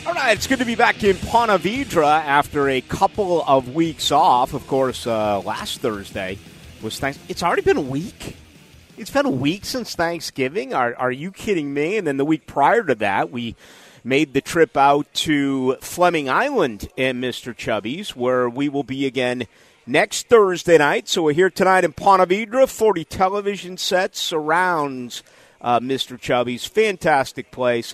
All right, it's good to be back in Ponte Vedra after a couple of weeks off. Of course, last Thursday was Thanksgiving. It's already been a week. It's been a week since Thanksgiving. Are you kidding me? And then the week prior to that, we made the trip out to Fleming Island in Mr. Chubby's, where we will be again next Thursday night. So we're here tonight in Ponte Vedra. 40 television sets surrounds Mr. Chubby's. Fantastic place.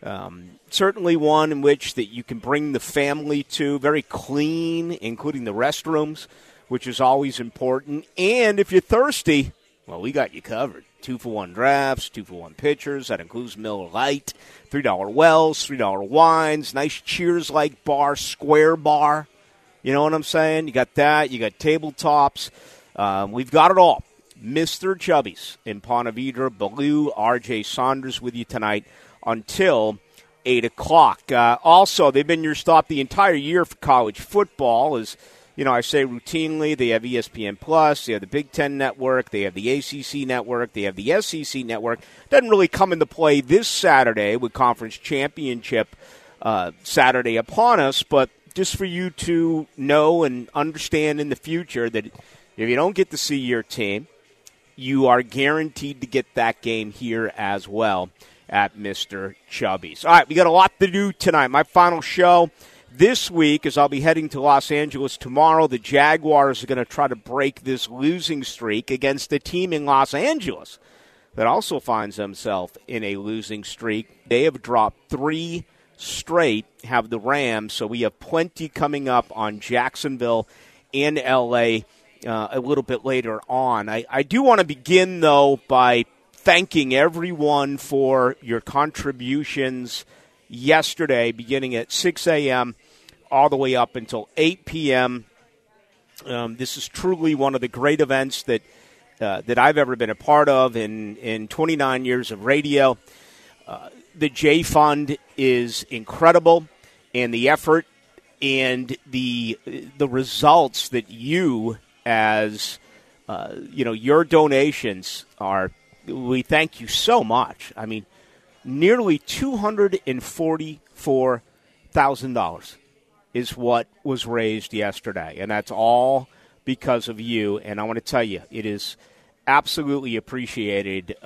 Certainly one in which that you can bring the family to. Very clean, including the restrooms, which is always important. And if you're thirsty, well, we got you covered. 2-for-1 drafts, 2-for-1 pitchers. That includes Miller Lite, $3 wells, $3 wines, nice Cheers-like bar, square bar. You know what I'm saying? You got that. You got tabletops. We've got it all. Mr. Chubby's in Ponte Vedra. Baloo, R.J. Saunders with you tonight until 8 o'clock. Also, they've been your stop the entire year for college football. As you know, I say routinely, they have ESPN Plus, they have the Big Ten Network, they have the ACC Network, they have the SEC Network. Doesn't really come into play this Saturday with Conference Championship Saturday upon us, but just for you to know and understand in the future that if you don't get to see your team, you are guaranteed to get that game here as well at Mr. Chubby's. All right, we got a lot to do tonight. My final show this week is I'll be heading to Los Angeles tomorrow. The Jaguars are going to try to break this losing streak against a team in Los Angeles that also finds themselves in a losing streak. They have dropped 3 straight, have the Rams, so we have plenty coming up on Jacksonville and L.A. A little bit later on. I do want to begin, though, by thanking everyone for your contributions yesterday, beginning at 6 a.m. all the way up until 8 p.m. This is truly one of the great events that I've ever been a part of in 29 years of radio. The J Fund is incredible, and the effort and the results that you, as your donations are. We thank you so much. I mean, nearly $244,000 is what was raised yesterday, and that's all because of you. And I want to tell you, it is absolutely appreciated.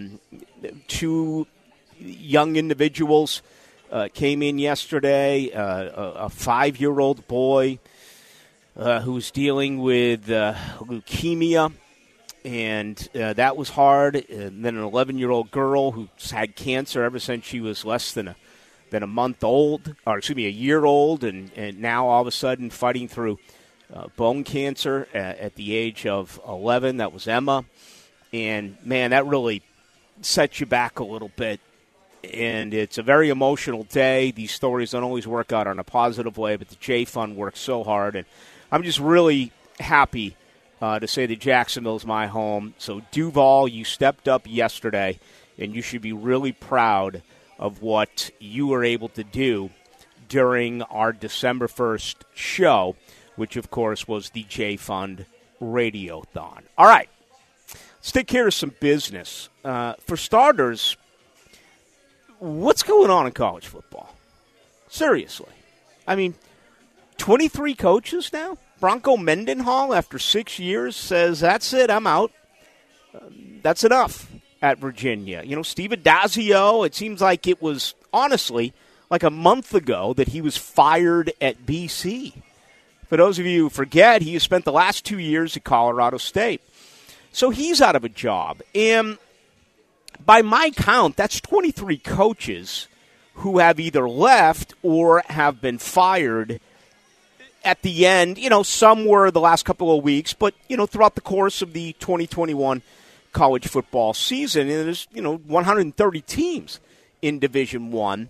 2 young individuals came in yesterday, a 5-year-old boy who's dealing with leukemia. And that was hard. And then an 11-year-old girl who's had cancer ever since she was less than a month old, or excuse me, a year old, and now all of a sudden fighting through bone cancer at the age of 11. That was Emma. And, man, that really sets you back a little bit. And it's a very emotional day. These stories don't always work out in a positive way, but the J Fund works so hard. And I'm just really happy to say that Jacksonville's my home. So, Duval, you stepped up yesterday, and you should be really proud of what you were able to do during our December 1st show, which, of course, was the J Fund Radiothon. All right, let's take care of some business. For starters, what's going on in college football? Seriously. I mean, 23 coaches now? Bronco Mendenhall, after 6 years, says, that's it, I'm out. That's enough at Virginia. You know, Steve Addazio, it seems like it was, honestly, like a month ago that he was fired at BC. For those of you who forget, he has spent the last 2 years at Colorado State. So he's out of a job. And by my count, that's 23 coaches who have either left or have been fired at the end. You know, some were the last couple of weeks, but, you know, throughout the course of the 2021 college football season, and there's, 130 teams in Division I,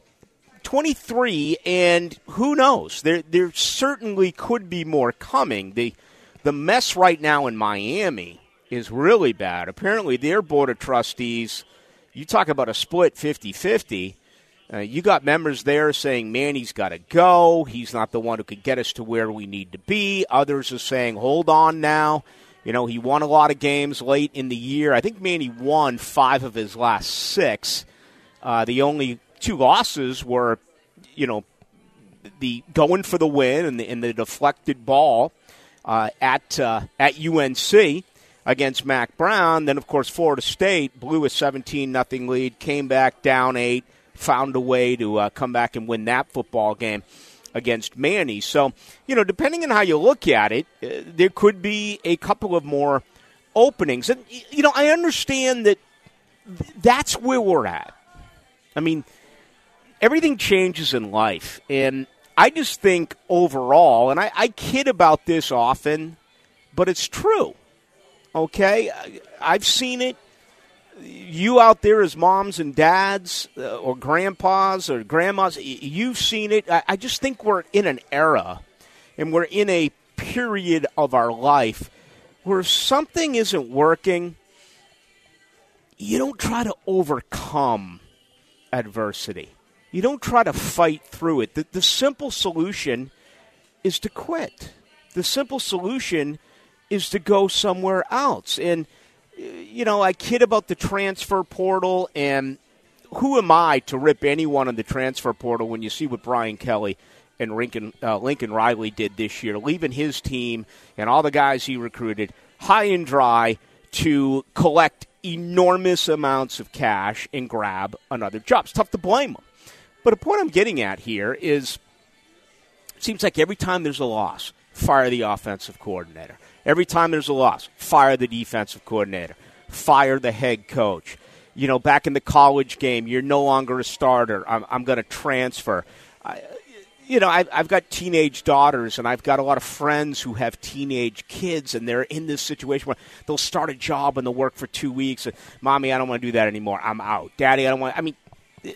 23, and who knows? There certainly could be more coming. The mess right now in Miami is really bad. Apparently, their board of trustees, you talk about a split 50-50, you got members there saying Manny's got to go. He's not the one who could get us to where we need to be. Others are saying, hold on now. You know, he won a lot of games late in the year. I think Manny won 5 of his last 6. The only 2 losses were, the going for the win and the deflected ball at UNC against Mac Brown. Then, of course, Florida State blew a 17-0 lead, came back down 8, found a way to come back and win that football game against Manny. So, depending on how you look at it, there could be a couple of more openings. And, I understand that that's where we're at. I mean, everything changes in life. And I just think overall, and I kid about this often, but it's true. Okay? I've seen it. You out there as moms and dads or grandpas or grandmas, you've seen it. I just think we're in an era and we're in a period of our life where if something isn't working, you don't try to overcome adversity. You don't try to fight through it. The simple solution is to quit. The simple solution is to go somewhere else. And, I kid about the transfer portal, and who am I to rip anyone in the transfer portal when you see what Brian Kelly and Lincoln Riley did this year, leaving his team and all the guys he recruited high and dry to collect enormous amounts of cash and grab another job. It's tough to blame them. But the point I'm getting at here is it seems like every time there's a loss, fire the offensive coordinator. Every time there's a loss, fire the defensive coordinator. Fire the head coach. Back in the college game, you're no longer a starter. I'm going to transfer. I've got teenage daughters, and I've got a lot of friends who have teenage kids, and they're in this situation where they'll start a job and they'll work for 2 weeks. And, Mommy, I don't want to do that anymore. I'm out. Daddy, I don't want. I mean,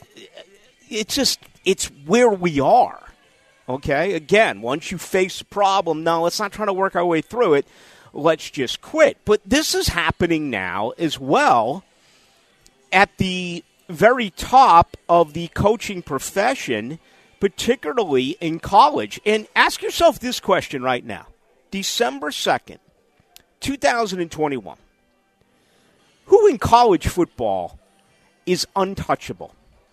it's where we are. Okay? Again, once you face a problem, no, let's not try to work our way through it. Let's just quit. But this is happening now as well at the very top of the coaching profession, particularly in college. And ask yourself this question right now. December 2nd, 2021. Who in college football is untouchable?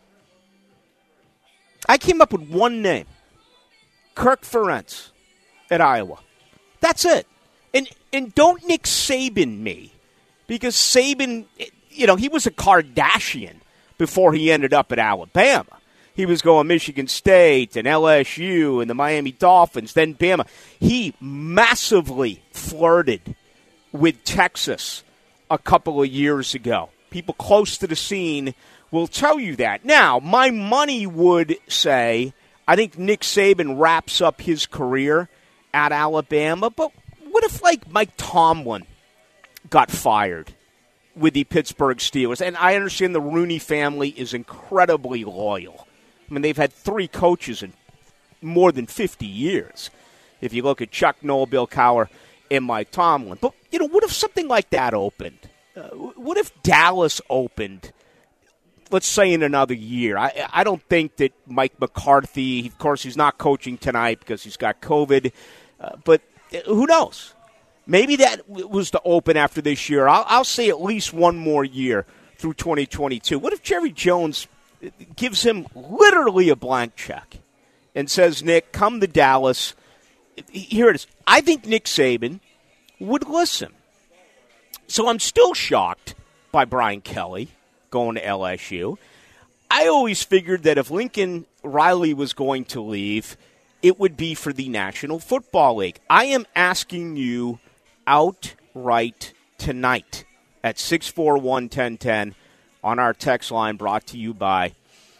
I came up with one name. Kirk Ferentz at Iowa. That's it. And don't Nick Saban me, because Saban, he was a Kardashian before he ended up at Alabama. He was going Michigan State and LSU and the Miami Dolphins, then Bama. He massively flirted with Texas a couple of years ago. People close to the scene will tell you that. Now, my money would say I think Nick Saban wraps up his career at Alabama, but what if, Mike Tomlin got fired with the Pittsburgh Steelers? And I understand the Rooney family is incredibly loyal. I mean, they've had 3 coaches in more than 50 years, if you look at Chuck Noll, Bill Cowher, and Mike Tomlin. But, what if something like that opened? What if Dallas opened, let's say, in another year? I don't think that Mike McCarthy, of course, he's not coaching tonight because he's got COVID, but who knows? Maybe that was to open after this year. I'll say at least one more year through 2022. What if Jerry Jones gives him literally a blank check and says, Nick, come to Dallas. Here it is. I think Nick Saban would listen. So I'm still shocked by Brian Kelly going to LSU. I always figured that if Lincoln Riley was going to leave, it would be for the National Football League. I am asking you outright tonight at 641-1010 on our text line, brought to you by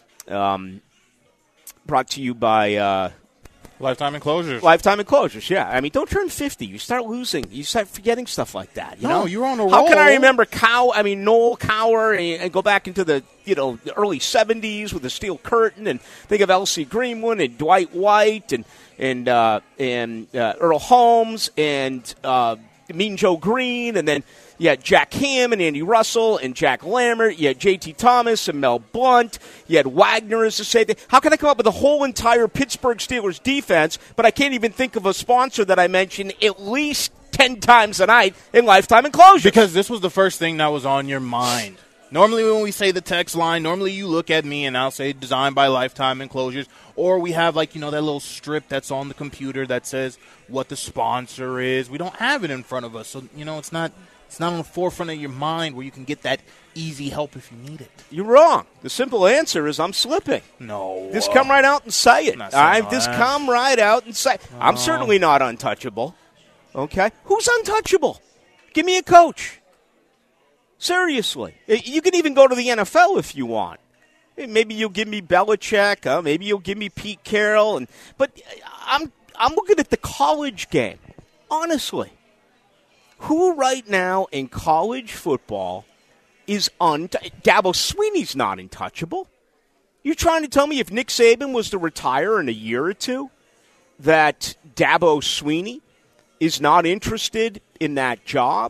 Lifetime Enclosures. Lifetime Enclosures, yeah. I mean, don't turn 50. You start losing. You start forgetting stuff like that. You know? You're on a roll. How can I remember Noel Cowher and go back into the the early 70s with the steel curtain and think of L.C. Greenwood and Dwight White and Earl Holmes and Mean Joe Green, and then you had Jack Ham and Andy Russell and Jack Lambert. You had J.T. Thomas and Mel Blount. You had Wagner as the safety. How can I come up with the whole entire Pittsburgh Steelers defense, but I can't even think of a sponsor that I mentioned at least 10 times a night in Lifetime Enclosures? Because this was the first thing that was on your mind Normally when we say the text line, normally you look at me and I'll say designed by Lifetime Enclosures, or we have that little strip that's on the computer that says what the sponsor is. We don't have it in front of us, so it's not on the forefront of your mind where you can get that easy help if you need it. You're wrong. The simple answer is I'm slipping. No. Just come right out and say it. Just that. come right out and say it. No. I'm certainly not untouchable. Okay? Who's untouchable? Give me a coach. Seriously. You can even go to the NFL if you want. Maybe you'll give me Belichick. Maybe you'll give me Pete Carroll. But I'm looking at the college game. Honestly. Who right now in college football is Dabo Swinney's not untouchable. You're trying to tell me if Nick Saban was to retire in a year or two that Dabo Swinney is not interested in that job?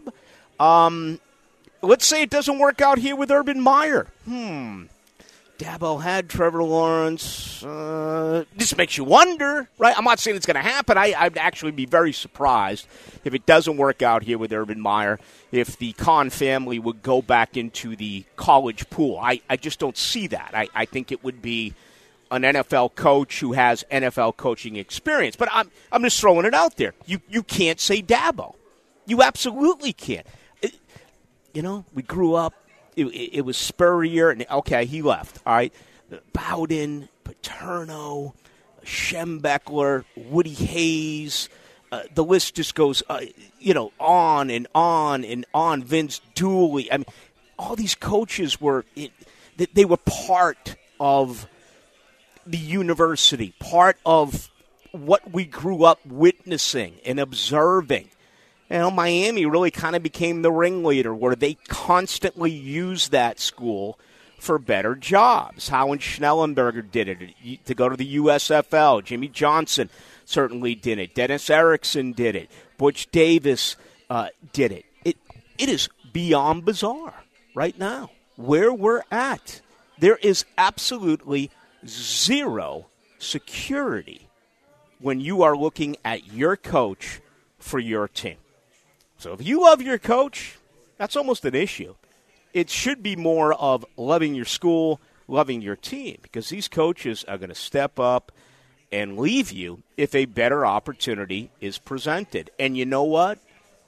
Let's say it doesn't work out here with Urban Meyer. Dabo had Trevor Lawrence. This makes you wonder, right? I'm not saying it's going to happen. I'd actually be very surprised if it doesn't work out here with Urban Meyer, if the Khan family would go back into the college pool. I just don't see that. I think it would be an NFL coach who has NFL coaching experience. But I'm just throwing it out there. You can't say Dabo. You absolutely can't. We grew up. It was Spurrier, and okay, he left. All right, Bowden, Paterno, Schembechler, Woody Hayes. The list just goes, on and on and on. Vince Dooley. I mean, all these coaches they were part of the university, part of what we grew up witnessing and observing. Miami really kind of became the ringleader where they constantly used that school for better jobs. Howard Schnellenberger did it to go to the USFL. Jimmy Johnson certainly did it. Dennis Erickson did it. Butch Davis did it. It is beyond bizarre right now where we're at. There is absolutely zero security when you are looking at your coach for your team. So if you love your coach, that's almost an issue. It should be more of loving your school, loving your team, because these coaches are going to step up and leave you if a better opportunity is presented. And you know what?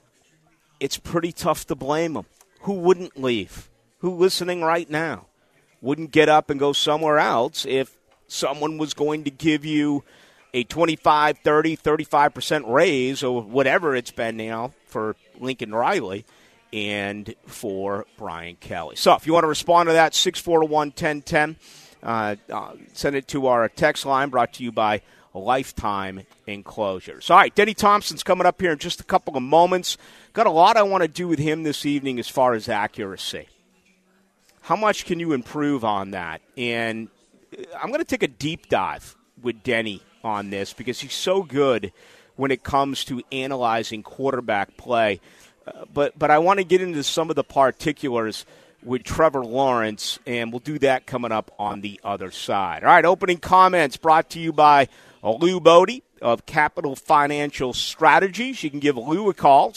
It's pretty tough to blame them. Who wouldn't leave? Who listening right now wouldn't get up and go somewhere else if someone was going to give you a 25, 30, 35% raise or whatever it's been now for Lincoln Riley and for Brian Kelly. So if you want to respond to that, 641-1010, send it to our text line brought to you by Lifetime Enclosures. All right, Denny Thompson's coming up here in just a couple of moments. Got a lot I want to do with him this evening as far as accuracy. How much can you improve on that? And I'm going to take a deep dive with Denny on this because he's so good when it comes to analyzing quarterback play. But I want to get into some of the particulars with Trevor Lawrence, and we'll do that coming up on the other side. All right, opening comments brought to you by Lou Bodie of Capital Financial Strategies. You can give Lou a call,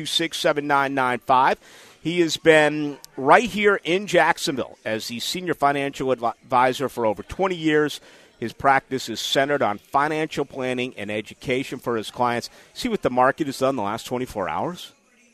626-7995. He has been right here in Jacksonville as the senior financial advisor for over 20 years. His practice is centered on financial planning and education for his clients. See what the market has done the last 24 hours?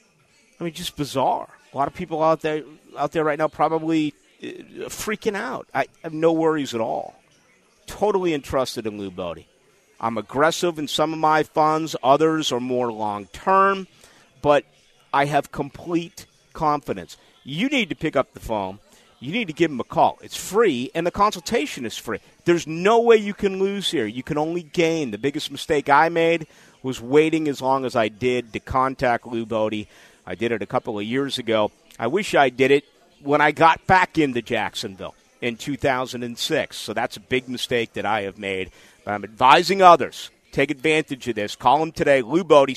I mean, just bizarre. A lot of people out there right now probably freaking out. I have no worries at all. Totally entrusted in Lou Bodie. I'm aggressive in some of my funds. Others are more long-term. But I have complete confidence. You need to pick up the phone. You need to give him a call. It's free, and the consultation is free. There's no way you can lose here. You can only gain. The biggest mistake I made was waiting as long as I did to contact Lou Bodie. I did it a couple of years ago. I wish I did it when I got back into Jacksonville in 2006. So that's a big mistake that I have made. But I'm advising others. Take advantage of this. Call him today, Lou Bodie,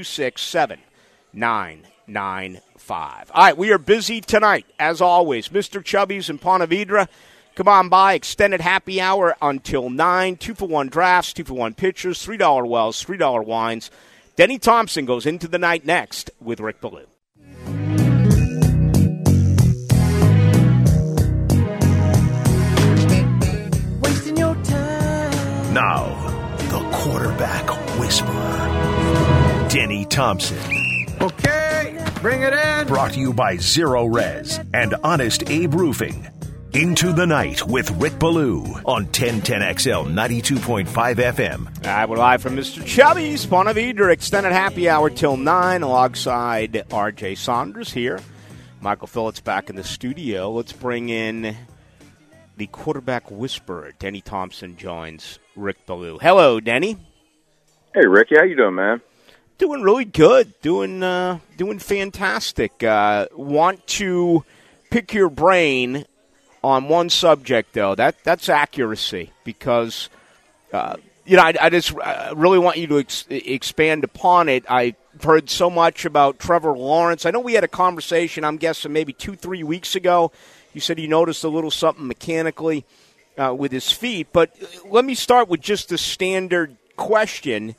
626-7995. All right, we are busy tonight, as always. Mr. Chubby's in Ponte Vedra. Come on by, extended happy hour until 9. 2-for-1 drafts, 2-for-1 pitchers, $3 wells, $3 wines. Denny Thompson goes into the night next with Rick Ballou. the quarterback whisperer, Denny Thompson. Okay, bring it in. Brought to you by Zero Res and Honest Abe Roofing. Into the Night with Rick Ballou on 1010XL 92.5 FM. We're live from Mr. Chubby's Ponte Vedra Extended Happy Hour till 9 alongside R.J. Saunders here. Michael Phillips back in the studio. Let's bring in the quarterback whisperer. Denny Thompson joins Rick Ballou. Hello, Denny. Hey, Ricky. How you doing, man? Doing really good. Doing fantastic. Want to pick your brain on one subject, though. That's accuracy, because I just really want you to expand upon it. I've heard so much about Trevor Lawrence. I know we had a conversation, I'm guessing maybe 2-3 weeks ago. You said you noticed a little something mechanically with his feet. But let me start with just the standard question.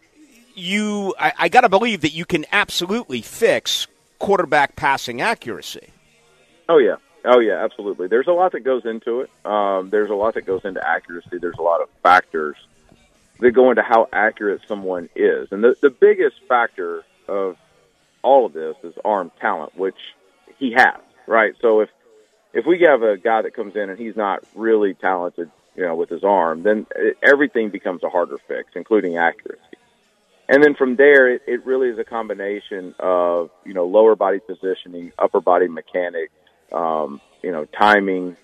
I got to believe that you can absolutely fix quarterback passing accuracy. Oh, yeah, absolutely. There's a lot that goes into it. There's a lot that goes into accuracy. There's a lot of factors that go into how accurate someone is. And the biggest factor of all of this is arm talent, which he has, right? So if we have a guy that comes in and he's not really talented, with his arm, then everything becomes a harder fix, including accuracy. And then from there, it really is a combination of, lower body positioning, upper body mechanics, timing,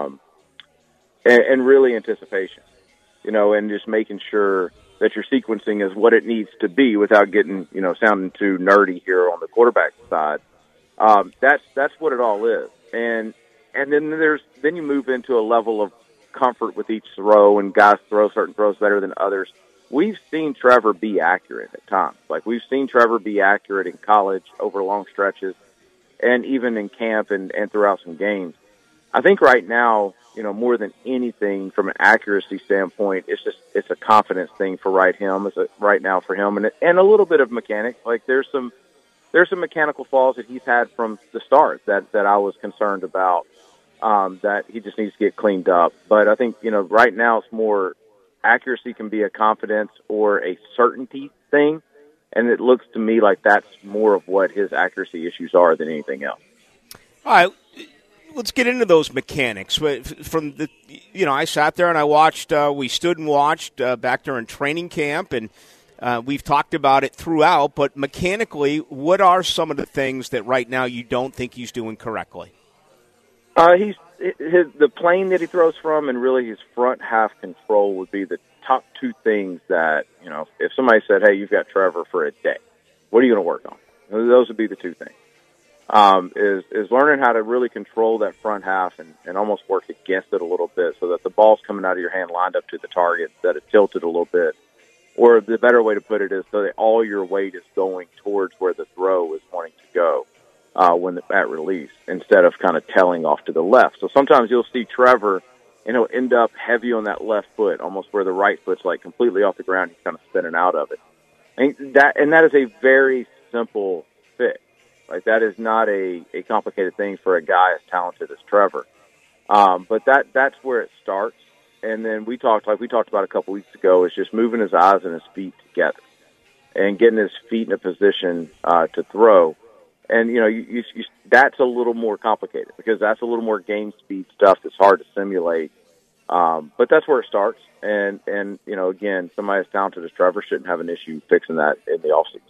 and really anticipation, and just making sure that your sequencing is what it needs to be without getting, sounding too nerdy here on the quarterback side. That's what it all is. And then you move into a level of comfort with each throw, and guys throw certain throws better than others. We've seen Trevor be accurate at times. Like, we've seen Trevor be accurate in college over long stretches and even in camp and throughout some games. I think right now, more than anything from an accuracy standpoint, it's a confidence thing for right now for him, and a little bit of mechanics. Like, there's some mechanical flaws that he's had from the start that I was concerned about, that he just needs to get cleaned up. But I think, right now it's more accuracy can be a confidence or a certainty thing. And it looks to me like that's more of what his accuracy issues are than anything else. All right, let's get into those mechanics. From the, I sat there and I watched. We stood and watched back during training camp, and we've talked about it throughout. But mechanically, what are some of the things that right now you don't think he's doing correctly? The plane that he throws from, and really his front half control would be the top two things that, if somebody said, hey, you've got Trevor for a day, what are you going to work on? Those would be the two things. Is learning how to really control that front half and almost work against it a little bit so that the ball's coming out of your hand lined up to the target, that it's tilted a little bit. Or the better way to put it is so that all your weight is going towards where the throw is wanting to go at release, instead of kind of tailing off to the left. So sometimes you'll see Trevor, he'll end up heavy on that left foot, almost where the right foot's like completely off the ground. He's kind of spinning out of it. And that is a very simple fix. Like, that is not a complicated thing for a guy as talented as Trevor. But that's where it starts. And then we talked about a couple weeks ago, is just moving his eyes and his feet together and getting his feet in a position to throw. And, that's a little more complicated, because that's a little more game speed stuff that's hard to simulate. But that's where it starts. And again, somebody as talented as Trevor shouldn't have an issue fixing that in the offseason.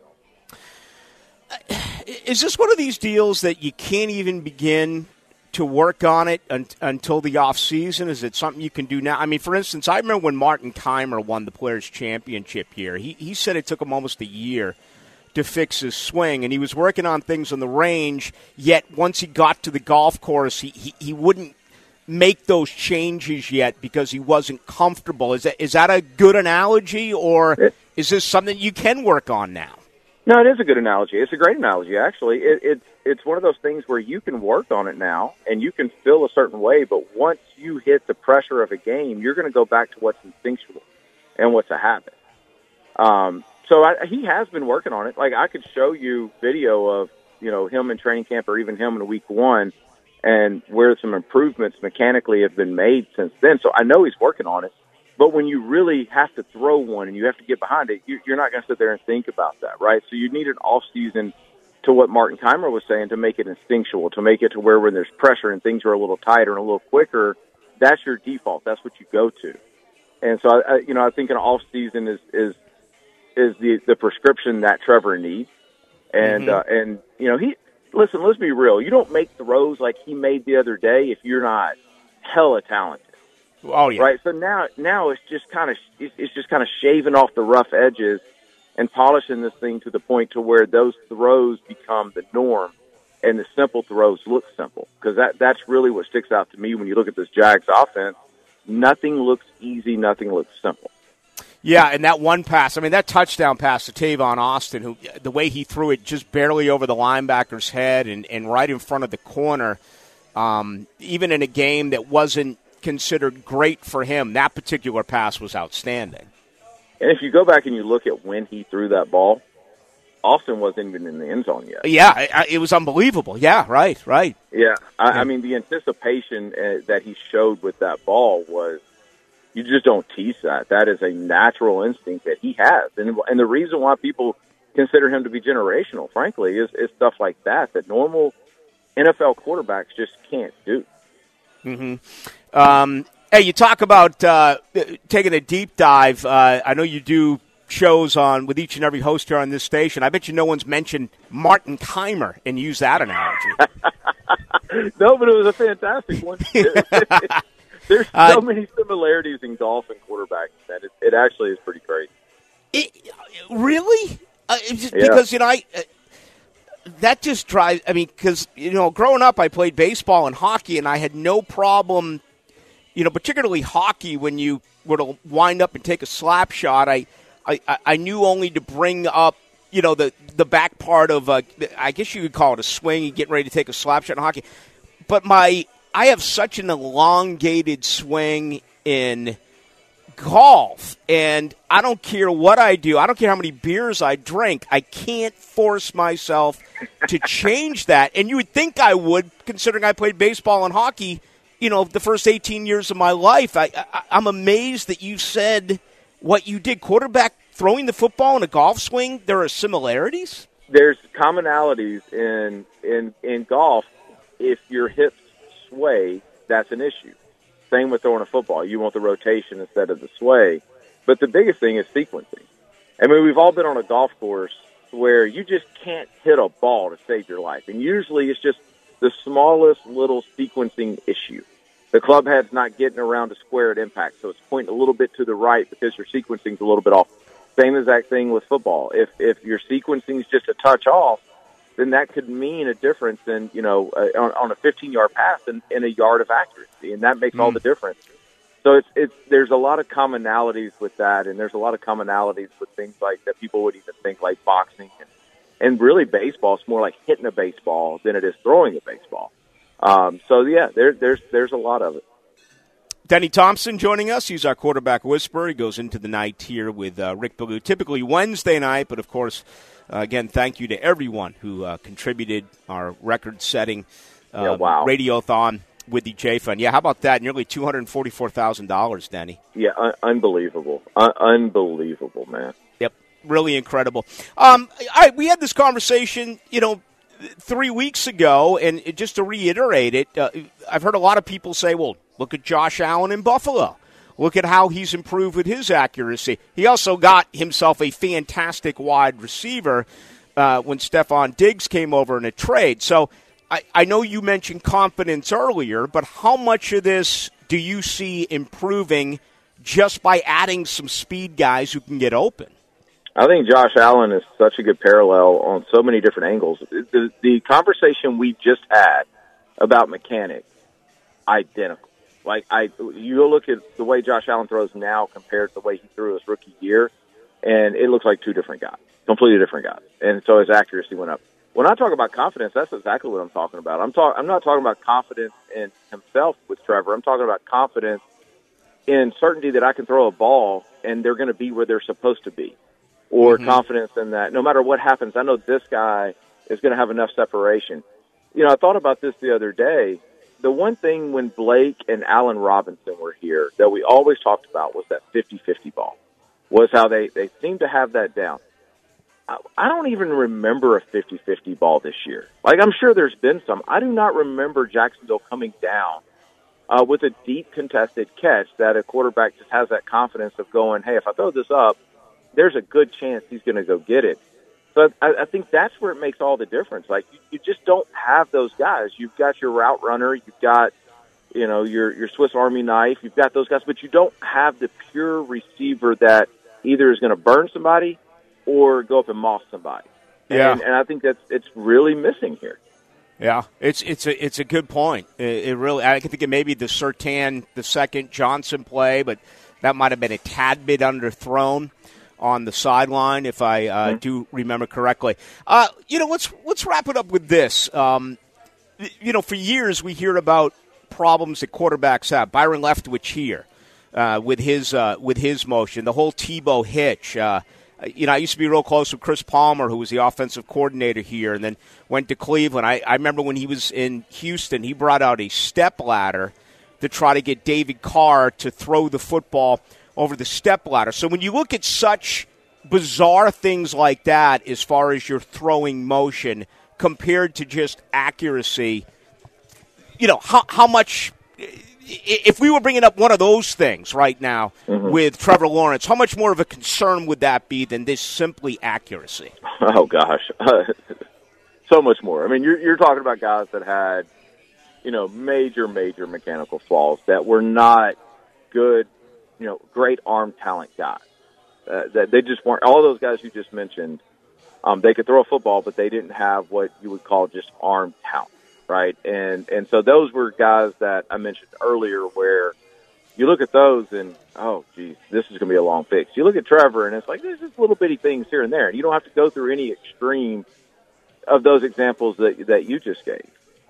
Is this one of these deals that you can't even begin to work on it until the offseason? Is it something you can do now? I mean, for instance, I remember when Martin Keimer won the Players' Championship here. He said it took him almost a year to fix his swing, and he was working on things on the range, yet once he got to the golf course, he wouldn't make those changes yet because he wasn't comfortable. Is that a good analogy, or is this something you can work on now? No, it is a good analogy. It's a great analogy, actually. It's one of those things where you can work on it now, and you can feel a certain way, but once you hit the pressure of a game, you're going to go back to what's instinctual and what's a habit. So he has been working on it. Like, I could show you video of, him in training camp, or even him in week one, and where some improvements mechanically have been made since then. So I know he's working on it. But when you really have to throw one and you have to get behind it, you're not going to sit there and think about that, right? So you need an off season, to what Martin Keimer was saying, to make it instinctual, to make it to where when there's pressure and things are a little tighter and a little quicker, that's your default. That's what you go to. And so, I think an off season is the prescription that Trevor needs. And let's be real. You don't make throws like he made the other day if you're not hella talented. Oh yeah. Right. So now it's just kind of shaving off the rough edges and polishing this thing to the point to where those throws become the norm, and the simple throws look simple, because that's really what sticks out to me when you look at this Jags offense. Nothing looks easy. Nothing looks simple. Yeah, and that one pass, that touchdown pass to Tavon Austin, who the way he threw it just barely over the linebacker's head and right in front of the corner, even in a game that wasn't considered great for him, that particular pass was outstanding. And if you go back and you look at when he threw that ball, Austin wasn't even in the end zone yet. Yeah, it was unbelievable. Yeah, right. Yeah, I mean, the anticipation that he showed with that ball was, you just don't tease that. That is a natural instinct that he has. And the reason why people consider him to be generational, frankly, is stuff like that normal NFL quarterbacks just can't do. Mm-hmm. Hey, you talk about taking a deep dive. I know you do shows with each and every host here on this station. I bet you no one's mentioned Martin Keimer and used that analogy. No, but it was a fantastic one. There's so many similarities in golf and quarterbacking that it actually is pretty crazy. Really? Because, that just drives – because, growing up I played baseball and hockey, and I had no problem, particularly hockey, when you were to wind up and take a slap shot, I knew only to bring up, the back part of, I guess you could call it a swing, getting ready to take a slap shot in hockey. But I have such an elongated swing in golf, and I don't care what I do. I don't care how many beers I drink. I can't force myself to change that. And you would think I would, considering I played baseball and hockey, the first 18 years of my life. I'm amazed that you said what you did. Quarterback throwing the football in a golf swing, there are similarities? There's commonalities in golf. If your hips sway, that's an issue. Same with throwing a football. You want the rotation instead of the sway. But the biggest thing is sequencing. We've all been on a golf course where you just can't hit a ball to save your life. And usually it's just the smallest little sequencing issue. The club head's not getting around to square at impact, so it's pointing a little bit to the right because your sequencing's a little bit off. Same exact thing with football. If your sequencing's just a touch off, then that could mean a difference in, on a 15-yard pass in a yard of accuracy, and that makes all the difference. So there's a lot of commonalities with that, and there's a lot of commonalities with things like that people would even think like boxing and really baseball. It's more like hitting a baseball than it is throwing a baseball. There's a lot of it. Denny Thompson joining us. He's our quarterback whisperer. He goes into the night here with Rick Ballou, typically Wednesday night, but of course, again, thank you to everyone who contributed our record-setting Radiothon with the J-Fund. Yeah, how about that? Nearly $244,000, Denny. Yeah, unbelievable. Unbelievable, man. Yep, really incredible. We had this conversation, 3 weeks ago, and just to reiterate it, I've heard a lot of people say, well, look at Josh Allen in Buffalo. Look at how he's improved with his accuracy. He also got himself a fantastic wide receiver when Stephon Diggs came over in a trade. So I know you mentioned confidence earlier, but how much of this do you see improving just by adding some speed guys who can get open? I think Josh Allen is such a good parallel on so many different angles. The conversation we just had about mechanics, identical. You look at the way Josh Allen throws now compared to the way he threw his rookie year, and it looks like two different guys, completely different guys. And so his accuracy went up. When I talk about confidence, that's exactly what I'm talking about. I'm not talking about confidence in himself with Trevor. I'm talking about confidence in certainty that I can throw a ball and they're going to be where they're supposed to be, or confidence in that no matter what happens, I know this guy is going to have enough separation. I thought about this the other day. the one thing when Blake and Allen Robinson were here that we always talked about was that 50-50 ball, was how they seem to have that down. I don't even remember a 50-50 ball this year. Like, I'm sure there's been some. I do not remember Jacksonville coming down with a deep contested catch that a quarterback just has that confidence of going, hey, if I throw this up, there's a good chance he's going to go get it. So I think that's where it makes all the difference. Like, you just don't have those guys. You've got your route runner. You've got, your Swiss Army knife. You've got those guys, but you don't have the pure receiver that either is going to burn somebody or go up and moss somebody. Yeah. And I think it's really missing here. Yeah, it's a good point. It really, I think it maybe the Surtain, the second Johnson play, but that might have been a tad bit underthrown on the sideline, if I do remember correctly. Let's wrap it up with this. For years we hear about problems that quarterbacks have. Byron Leftwich here with his motion, the whole Tebow hitch. I used to be real close with Chris Palmer, who was the offensive coordinator here, and then went to Cleveland. I remember when he was in Houston, he brought out a step ladder to try to get David Carr to throw the football over the step ladder. So when you look at such bizarre things like that as far as your throwing motion compared to just accuracy, how much – if we were bringing up one of those things right now with Trevor Lawrence, how much more of a concern would that be than this simply accuracy? Oh, gosh. So much more. I mean, you're talking about guys that had, major mechanical flaws that were not good, great arm talent guys. That they just weren't. All those guys you just mentioned, they could throw a football, but they didn't have what you would call just arm talent. Right, and so those were guys that I mentioned earlier where you look at those and, oh, geez, this is going to be a long fix. You look at Trevor and it's like, there's just little bitty things here and there. And you don't have to go through any extreme of those examples that you just gave.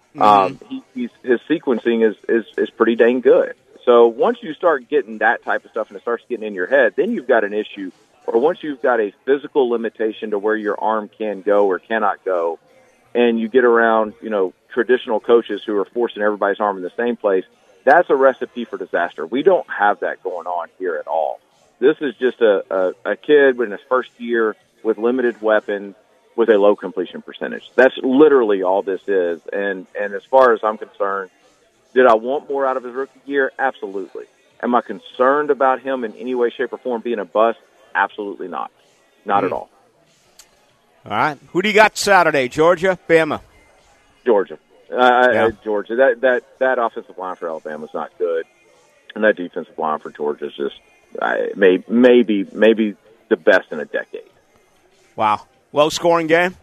His sequencing is pretty dang good. So once you start getting that type of stuff and it starts getting in your head, then you've got an issue. Or once you've got a physical limitation to where your arm can go or cannot go, and you get around, traditional coaches who are forcing everybody's arm in the same place, that's a recipe for disaster. We don't have that going on here at all. This is just a kid in his first year with limited weapons with a low completion percentage. That's literally all this is. And as far as I'm concerned, did I want more out of his rookie year? Absolutely. Am I concerned about him in any way, shape, or form being a bust? Absolutely not. Not at all. All right. Who do you got Saturday? Georgia, Bama? Georgia. Yeah. Georgia. That offensive line for Alabama is not good, and that defensive line for Georgia is just maybe the best in a decade. Wow. Low-scoring game?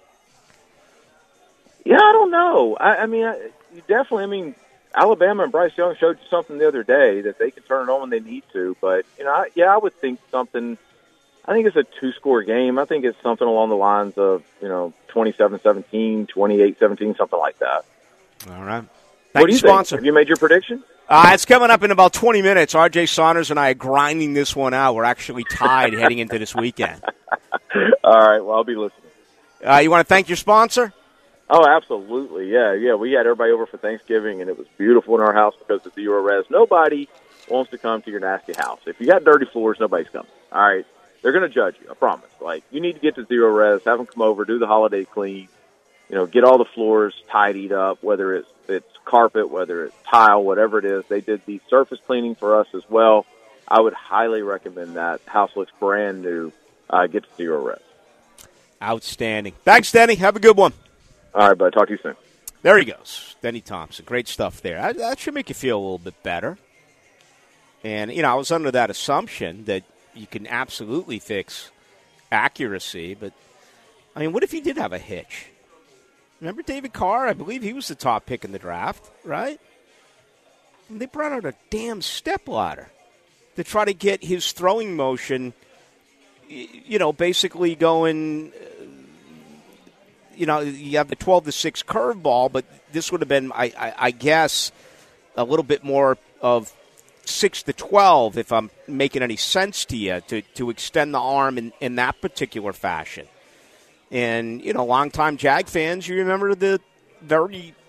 Yeah, I don't know. I mean, Alabama and Bryce Young showed you something the other day that they can turn it on when they need to, but, I would think something – I think it's a two-score game. I think it's something along the lines of, 27-17, 28-17, something like that. All right. What do you think? Have you made your prediction? It's coming up in about 20 minutes. R.J. Saunders and I are grinding this one out. We're actually tied heading into this weekend. All right. Well, I'll be listening. You want to thank your sponsor? Oh, absolutely. Yeah. We had everybody over for Thanksgiving, and it was beautiful in our house because of Zero Res. Nobody wants to come to your nasty house. If you got dirty floors, nobody's coming. All right. They're going to judge you, I promise. Like, you need to get to Zero Res, have them come over, do the holiday clean, get all the floors tidied up, whether it's carpet, whether it's tile, whatever it is. They did the surface cleaning for us as well. I would highly recommend that. House looks brand new. Get to Zero Res. Outstanding. Thanks, Denny. Have a good one. All right, bud. Talk to you soon. There he goes. Denny Thompson. Great stuff there. That should make you feel a little bit better. And, I was under that assumption that you can absolutely fix accuracy, but, what if he did have a hitch? Remember David Carr? I believe he was the top pick in the draft, right? And they brought out a damn step ladder to try to get his throwing motion, basically going, you have the 12-6 curveball, but this would have been, I guess, a little bit more of 6-12, if I'm making any sense to you, to extend the arm in that particular fashion. And, longtime Jag fans, you remember the very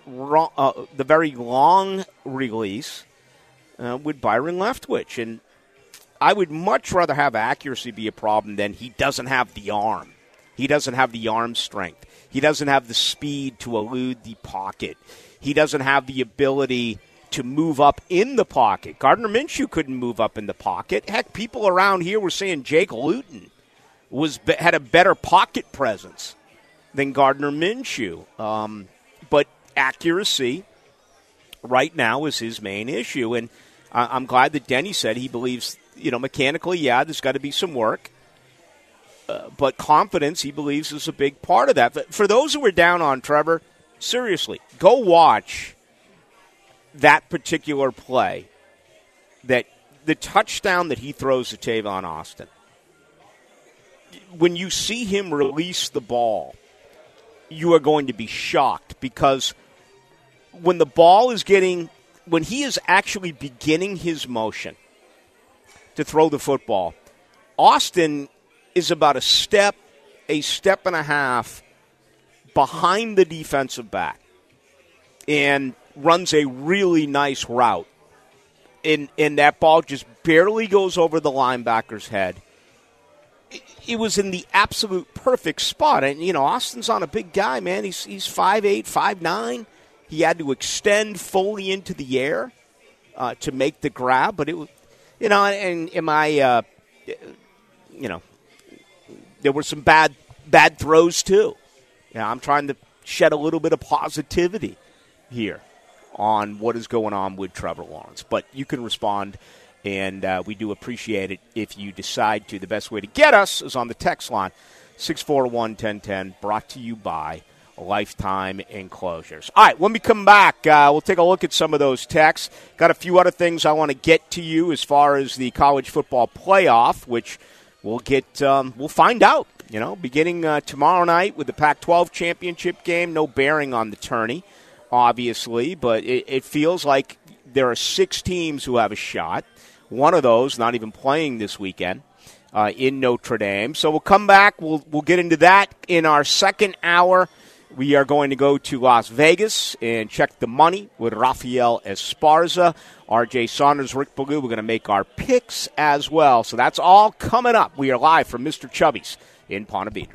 long release with Byron Leftwich. And I would much rather have accuracy be a problem than he doesn't have the arm. He doesn't have the arm strength. He doesn't have the speed to elude the pocket. He doesn't have the ability to move up in the pocket. Gardner Minshew couldn't move up in the pocket. Heck, people around here were saying Jake Luton had a better pocket presence than Gardner Minshew. But accuracy right now is his main issue. And I'm glad that Denny said he believes, mechanically, there's got to be some work. But confidence, he believes, is a big part of that. But for those who are down on Trevor, seriously, go watch that particular play, that the touchdown that he throws to Tavon Austin. When you see him release the ball, you are going to be shocked because when when he is actually beginning his motion to throw the football, Austin is about a step and a half behind the defensive back and runs a really nice route. And that ball just barely goes over the linebacker's head. It was in the absolute perfect spot. And, Austin's on a big guy, man. He's 5'8", 5'9". He had to extend fully into the air to make the grab. But it was, there were some bad throws, too. I'm trying to shed a little bit of positivity here on what is going on with Trevor Lawrence. But you can respond, and we do appreciate it if you decide to. The best way to get us is on the text line, 641-1010, brought to you by Lifetime Enclosures. All right, when we come back, we'll take a look at some of those texts. Got a few other things I want to get to you as far as the college football playoff, which we'll find out, beginning tomorrow night with the Pac-12 championship game. No bearing on the tourney, obviously, but it feels like there are 6 teams who have a shot. One of those not even playing this weekend in Notre Dame. So we'll come back. We'll get into that in our second hour. We are going to go to Las Vegas and check the money with Rafael Esparza. R.J. Saunders, Rick Ballou. We're going to make our picks as well. So that's all coming up. We are live from Mr. Chubby's in Ponte Vedra.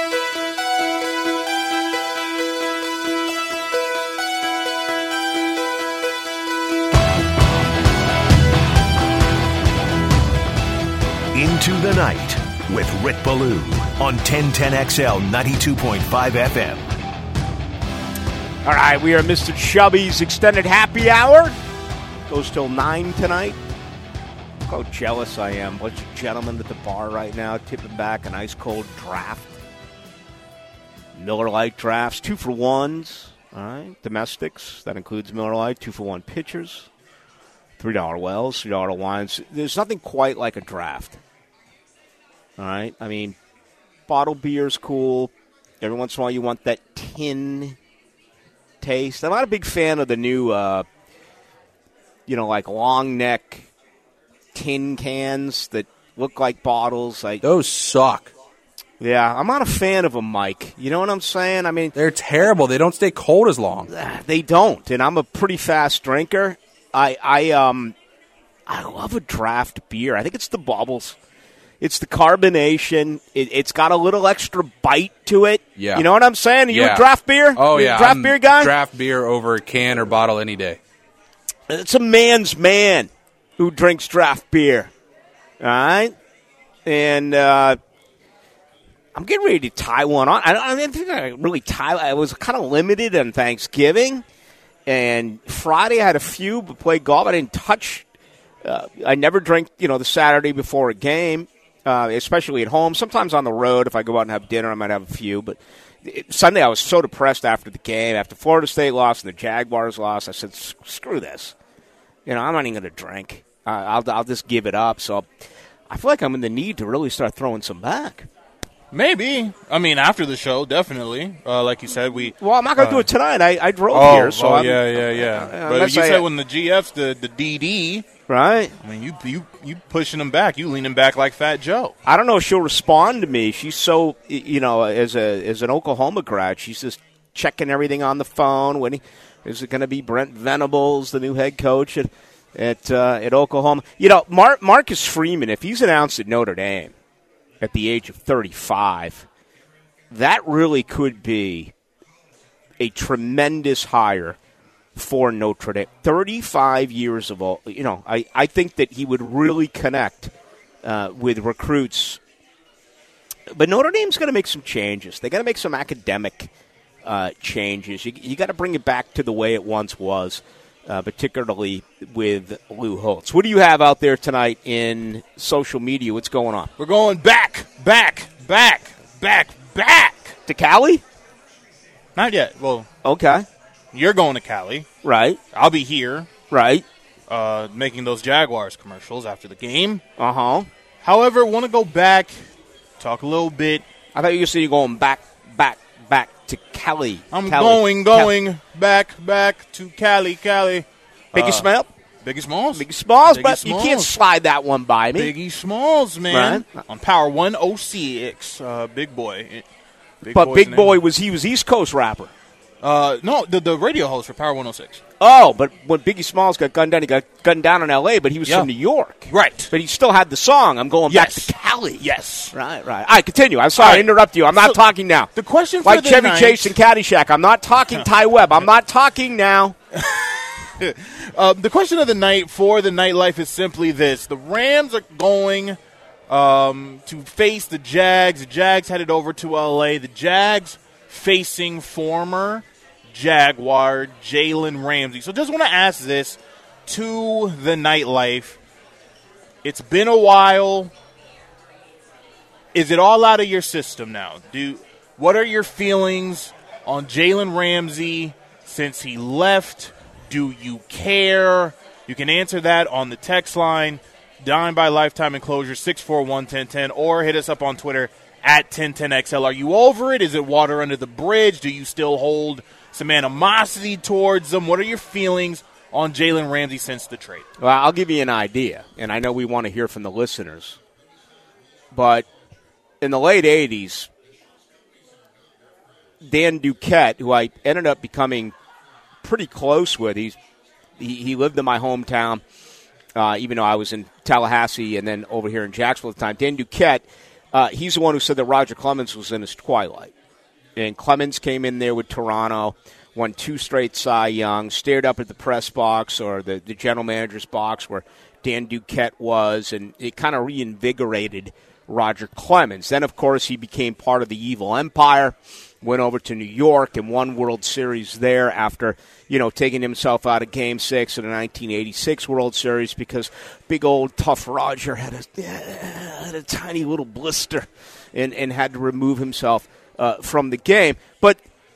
Into the Night with Rick Ballou on 1010XL 92.5 FM. All right, we are Mr. Chubby's Extended Happy Hour. Goes till 9 tonight. Look how jealous I am. Bunch of gentlemen at the bar right now tipping back an ice-cold draft. Miller Lite drafts, 2-for-1s. All right, domestics. That includes Miller Lite, 2-for-1 pitchers. $3 wells, $3 wines. There's nothing quite like a draft. All right? I mean, bottled beer's cool. Every once in a while you want that tin taste. I'm not a big fan of the new, like long neck tin cans that look like bottles. Those suck. Yeah, I'm not a fan of them, Mike. You know what I'm saying? I mean, they're terrible. They don't stay cold as long. They don't, and I'm a pretty fast drinker. I love a draft beer. I think it's the bubbles. It's the carbonation. It's got a little extra bite to it. Yeah. You know what I'm saying? Are you a draft beer? Oh, yeah. Draft beer guy? Draft beer over can or bottle any day. It's a man's man who drinks draft beer. All right? And I'm getting ready to tie one on. I didn't think I really tie. I was kind of limited on Thanksgiving. And Friday I had a few, but played golf. I didn't touch. I never drink, the Saturday before a game. Especially at home. Sometimes on the road, if I go out and have dinner, I might have a few. But Sunday, I was so depressed after the game. After Florida State lost and the Jaguars lost, I said, screw this. I'm not even going to drink. I'll just give it up. So I feel like I'm in the need to really start throwing some back. Maybe. I mean, after the show, definitely. Like you said, Well, I'm not going to do it tonight. I drove here. So yeah. But you said when the GF's the DD. Right. I mean, you pushing them back. You leaning back like Fat Joe. I don't know if she'll respond to me. She's so, as an Oklahoma grad, she's just checking everything on the phone. Is it going to be Brent Venables, the new head coach at Oklahoma? Marcus Freeman, if he's announced at Notre Dame at the age of 35, that really could be a tremendous hire for Notre Dame. 35 years of old. I think that he would really connect with recruits. But Notre Dame's going to make some changes. They got to make some academic changes. You got to bring it back to the way it once was, particularly with Lou Holtz. What do you have out there tonight in social media? What's going on? We're going back To Cali? Not yet. Well, okay. You're going to Cali. Right. I'll be here. Right. Making those Jaguars commercials after the game. Uh-huh. However, want to go back, talk a little bit. I thought you said you're going back to Cali. I'm Cali. going back to Cali. Biggie Smalls? Biggie Smalls. Biggie Smalls, Biggie but Smalls. you can't slide that one by me. Biggie Smalls, man. Right. On Power 106, Big Boy. But Big Boy was East Coast rapper. No, the radio host for Power 106. Oh, but when Biggie Smalls got gunned down, he got gunned down in L.A., but he was from New York. Right. But he still had the song, I'm going back to Cali. Yes. Right. All right, continue. I'm sorry to interrupt you. I'm not talking now. The question for like the Chevy night, Chase and Caddyshack. I'm not talking Ty Webb. I'm not talking now. The question of the night for the nightlife is simply this. The Rams are going to face the Jags. The Jags headed over to L.A. The Jags facing former Jaguar Jalen Ramsey. So just want to ask this to the nightlife. It's been a while. Is it all out of your system now? What are your feelings on Jalen Ramsey since he left? Do you care? You can answer that on the text line, Dime by Lifetime Enclosure, 641-1010, or hit us up on Twitter at 1010XL. Are you over it? Is it water under the bridge? Do you still hold some animosity towards them? What are your feelings on Jalen Ramsey since the trade? Well, I'll give you an idea, and I know we want to hear from the listeners. But in the late 80s, Dan Duquette, who I ended up becoming pretty close with, he lived in my hometown, even though I was in Tallahassee and then over here in Jacksonville at the time. Dan Duquette, he's the one who said that Roger Clemens was in his twilight. And Clemens came in there with Toronto, won 2 straight Cy Young, stared up at the press box or the general manager's box where Dan Duquette was, and it kind of reinvigorated Roger Clemens. Then, of course, he became part of the evil empire, went over to New York and won World Series there after, taking himself out of Game 6 of the 1986 World Series because big old tough Roger had a tiny little blister and had to remove himself from the game. But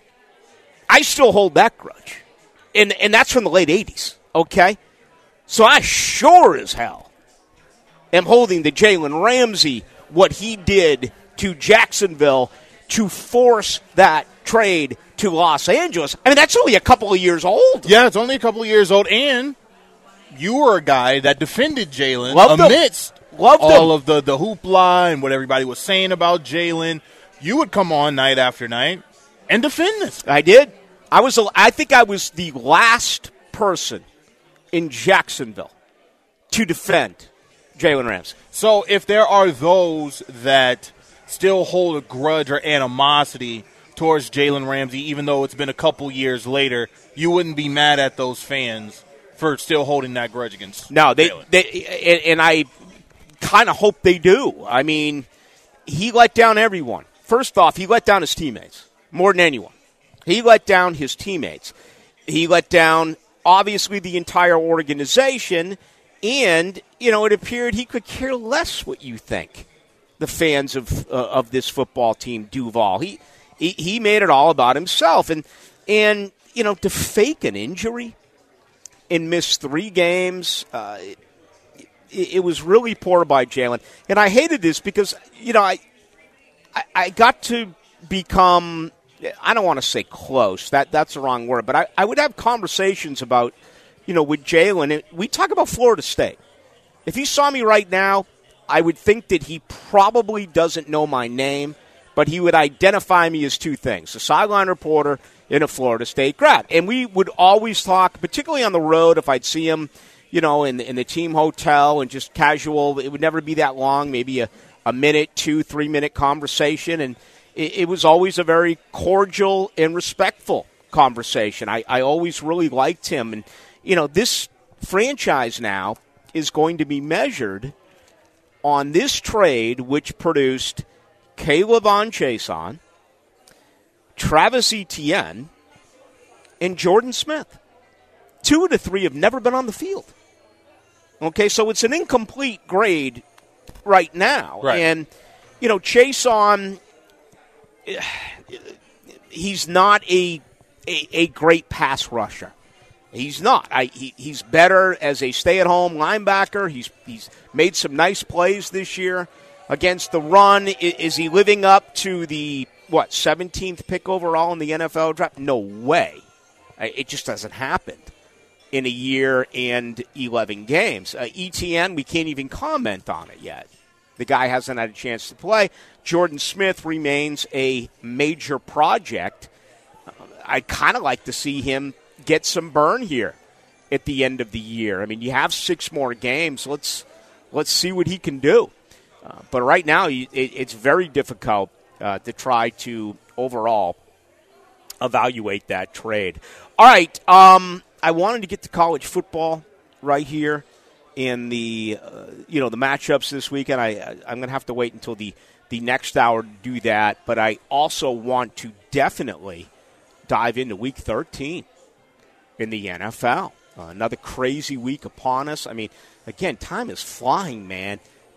I still hold that grudge. And that's from the late 80s, okay? So I sure as hell am holding the Jalen Ramsey, what he did to Jacksonville to force that trade to Los Angeles. I mean, that's only a couple of years old. Yeah, it's only a couple of years old, and you were a guy that defended Jalen amidst all of the hoopla and what everybody was saying about Jalen. You would come on night after night and defend this. I did. I think I was the last person in Jacksonville to defend Jalen Ramsey. So if there are those that still hold a grudge or animosity towards Jalen Ramsey, even though it's been a couple years later, you wouldn't be mad at those fans for still holding that grudge against Jalen. And I kind of hope they do. I mean, he let down everyone. First off, he let down his teammates more than anyone. He let down his teammates. He let down, obviously, the entire organization, and, it appeared he could care less what you think, the fans of this football team, Duval. He made it all about himself. And to fake an injury and miss 3 games, it was really poor by Jalen. And I hated this because, I got to become, I don't want to say close, that's the wrong word, but I would have conversations about, with Jalen. We talk about Florida State. If he saw me right now, I would think that he probably doesn't know my name, but he would identify me as 2 things, a sideline reporter in a Florida State grad. And we would always talk, particularly on the road, if I'd see him, in the team hotel and just casual. It would never be that long, maybe a minute, 2-3 minute conversation. And it was always a very cordial and respectful conversation. I always really liked him. And, this franchise now is going to be measured on this trade, which produced K'Lavon Chaisson, Travis Etienne, and Jordan Smith. 2 of the 3 have never been on the field. Okay, so it's an incomplete grade right now. Right. And, Chaisson, he's not a great pass rusher. He's not. He's better as a stay-at-home linebacker. He's made some nice plays this year against the run. Is he living up to the, 17th pick overall in the NFL draft? No way. It just hasn't happened in a year and 11 games. ETN, we can't even comment on it yet. The guy hasn't had a chance to play. Jordan Smith remains a major project. I'd kind of like to see him get some burn here at the end of the year. I mean, you have 6 more games. Let's see what he can do. But right now, it's very difficult to try to overall evaluate that trade. All right, I wanted to get to college football right here in the the matchups this weekend. I'm going to have to wait until the next hour to do that. But I also want to definitely dive into Week 13 in the NFL. Another crazy week upon us. I mean, again, time is flying, man.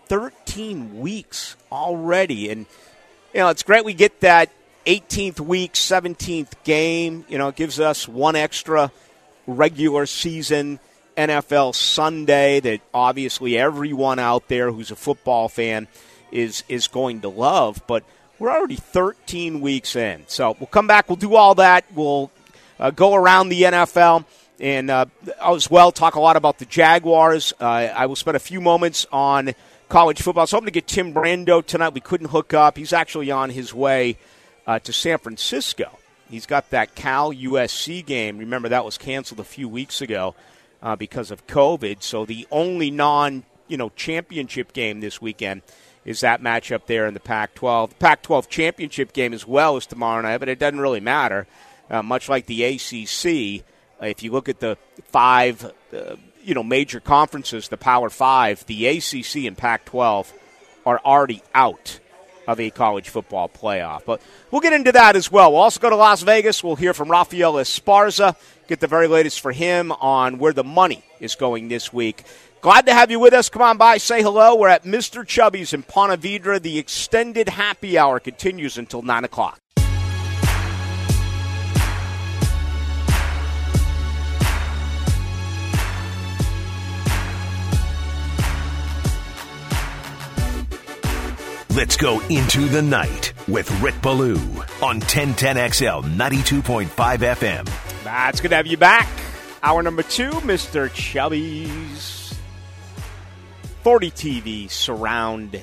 13 weeks already. And, it's great we get that 18th week, 17th game. It gives us one extra regular season NFL Sunday that obviously everyone out there who's a football fan is going to love. But we're already 13 weeks in. So we'll come back. We'll do all that. We'll go around the NFL and as well talk a lot about the Jaguars. I will spend a few moments on college football. I was hoping to get Tim Brando tonight. We couldn't hook up. He's actually on his way to San Francisco. He's got that Cal-USC game. Remember, that was canceled a few weeks ago because of COVID. So the only championship game this weekend is that matchup there in the Pac-12. The Pac-12 championship game as well is tomorrow night, but it doesn't really matter. Much like the ACC, if you look at the 5 major conferences, the Power 5, the ACC and Pac-12 are already out of a college football playoff. But we'll get into that as well. We'll also go to Las Vegas. We'll hear from Rafael Esparza, get the very latest for him on where the money is going this week. Glad to have you with us. Come on by, say hello. We're at Mr. Chubby's in Ponte Vedra. The extended happy hour continues until 9 o'clock. Let's go into the night with Rick Ballou on 1010XL 92.5 FM. That's good to have you back. Hour number 2, Mr. Chubby's 40 TV surround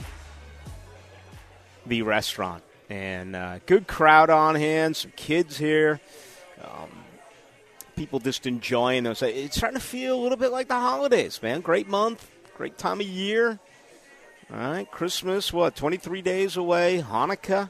the restaurant. And good crowd on hand, some kids here. People just enjoying those. It's starting to feel a little bit like the holidays, man. Great month, great time of year. All right, Christmas, 23 days away, Hanukkah.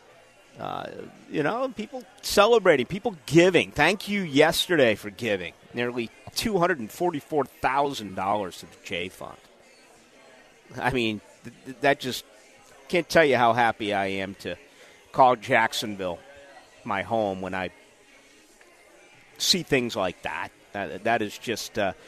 People celebrating, people giving. Thank you yesterday for giving. Nearly $244,000 to the J Fund. I mean, that just can't tell you how happy I am to call Jacksonville my home when I see things like that. That is just, and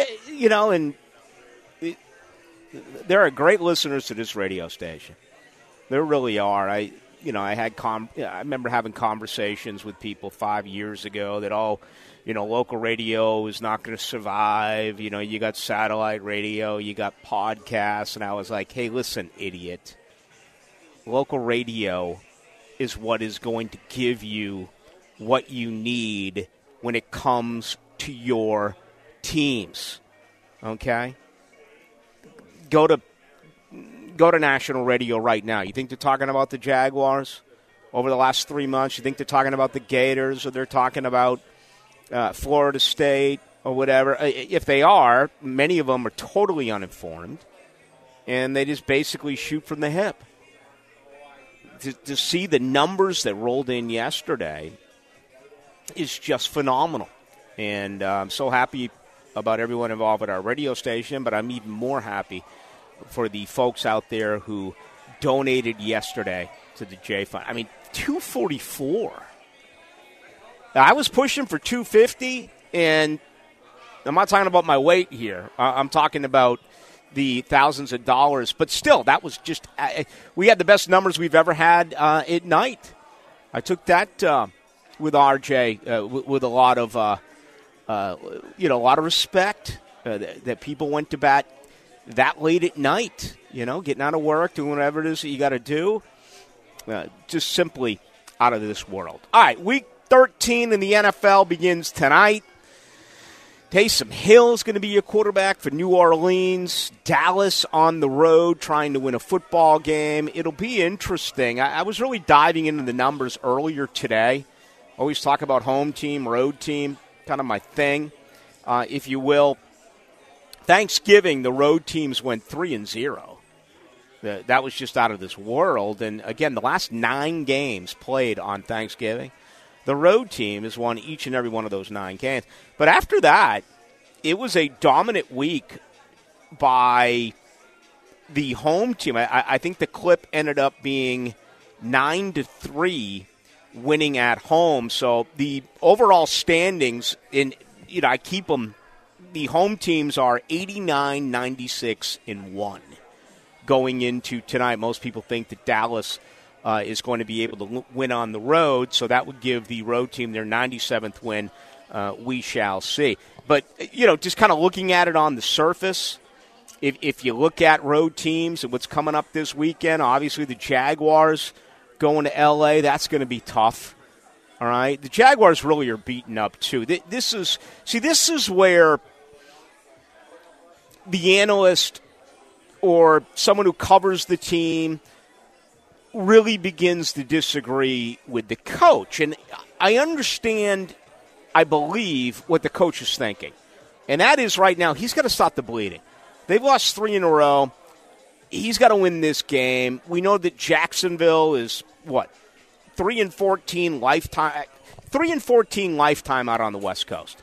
there are great listeners to this radio station. There really are. I remember having conversations with people 5 years ago that, local radio is not going to survive. You got satellite radio, you got podcasts. And I was like, hey, listen, idiot. Local radio is what is going to give you what you need when it comes to your teams. Okay? Go to national radio right now. You think they're talking about the Jaguars over the last 3 months. You think they're talking about the Gators or they're talking about Florida State or whatever. If they are, many of them are totally uninformed, and they just basically shoot from the hip. To see the numbers that rolled in yesterday is just phenomenal. And I'm so happy about everyone involved at our radio station, but I'm even more happy for the folks out there who donated yesterday to the J Fund. I mean, $244. Now, I was pushing for $250, and I'm not talking about my weight here. I'm talking about the thousands of dollars. But still, that was just we had the best numbers we've ever had at night. I took that with RJ with a lot of a lot of respect that people went to bat that late at night. Getting out of work, doing whatever it is that you got to do. Just simply out of this world. All right, Week 13 in the NFL begins tonight. Taysom Hill is going to be your quarterback for New Orleans. Dallas on the road trying to win a football game. It'll be interesting. I was really diving into the numbers earlier today. Always talk about home team, road team, kind of my thing, if you will. Thanksgiving, the road teams went 3-0. That was just out of this world. And, again, the last 9 games played on Thanksgiving, the road team has won each and every one of those 9 games. But after that, it was a dominant week by the home team. I think the clip ended up being 9-3 winning at home. So the overall standings, I keep them, the home teams are 89-96-1 going into tonight. Most people think that Dallas is going to be able to win on the road, so that would give the road team their 97th win. We shall see. But, just kind of looking at it on the surface, if you look at road teams and what's coming up this weekend, obviously the Jaguars going to L.A., that's going to be tough. All right? The Jaguars really are beaten up, too. This is where the analyst or someone who covers the team really begins to disagree with the coach. And I understand, I believe, what the coach is thinking. And that is right now, he's got to stop the bleeding. They've lost 3 in a row. He's got to win this game. We know that Jacksonville is, 3-14 lifetime out on the West Coast.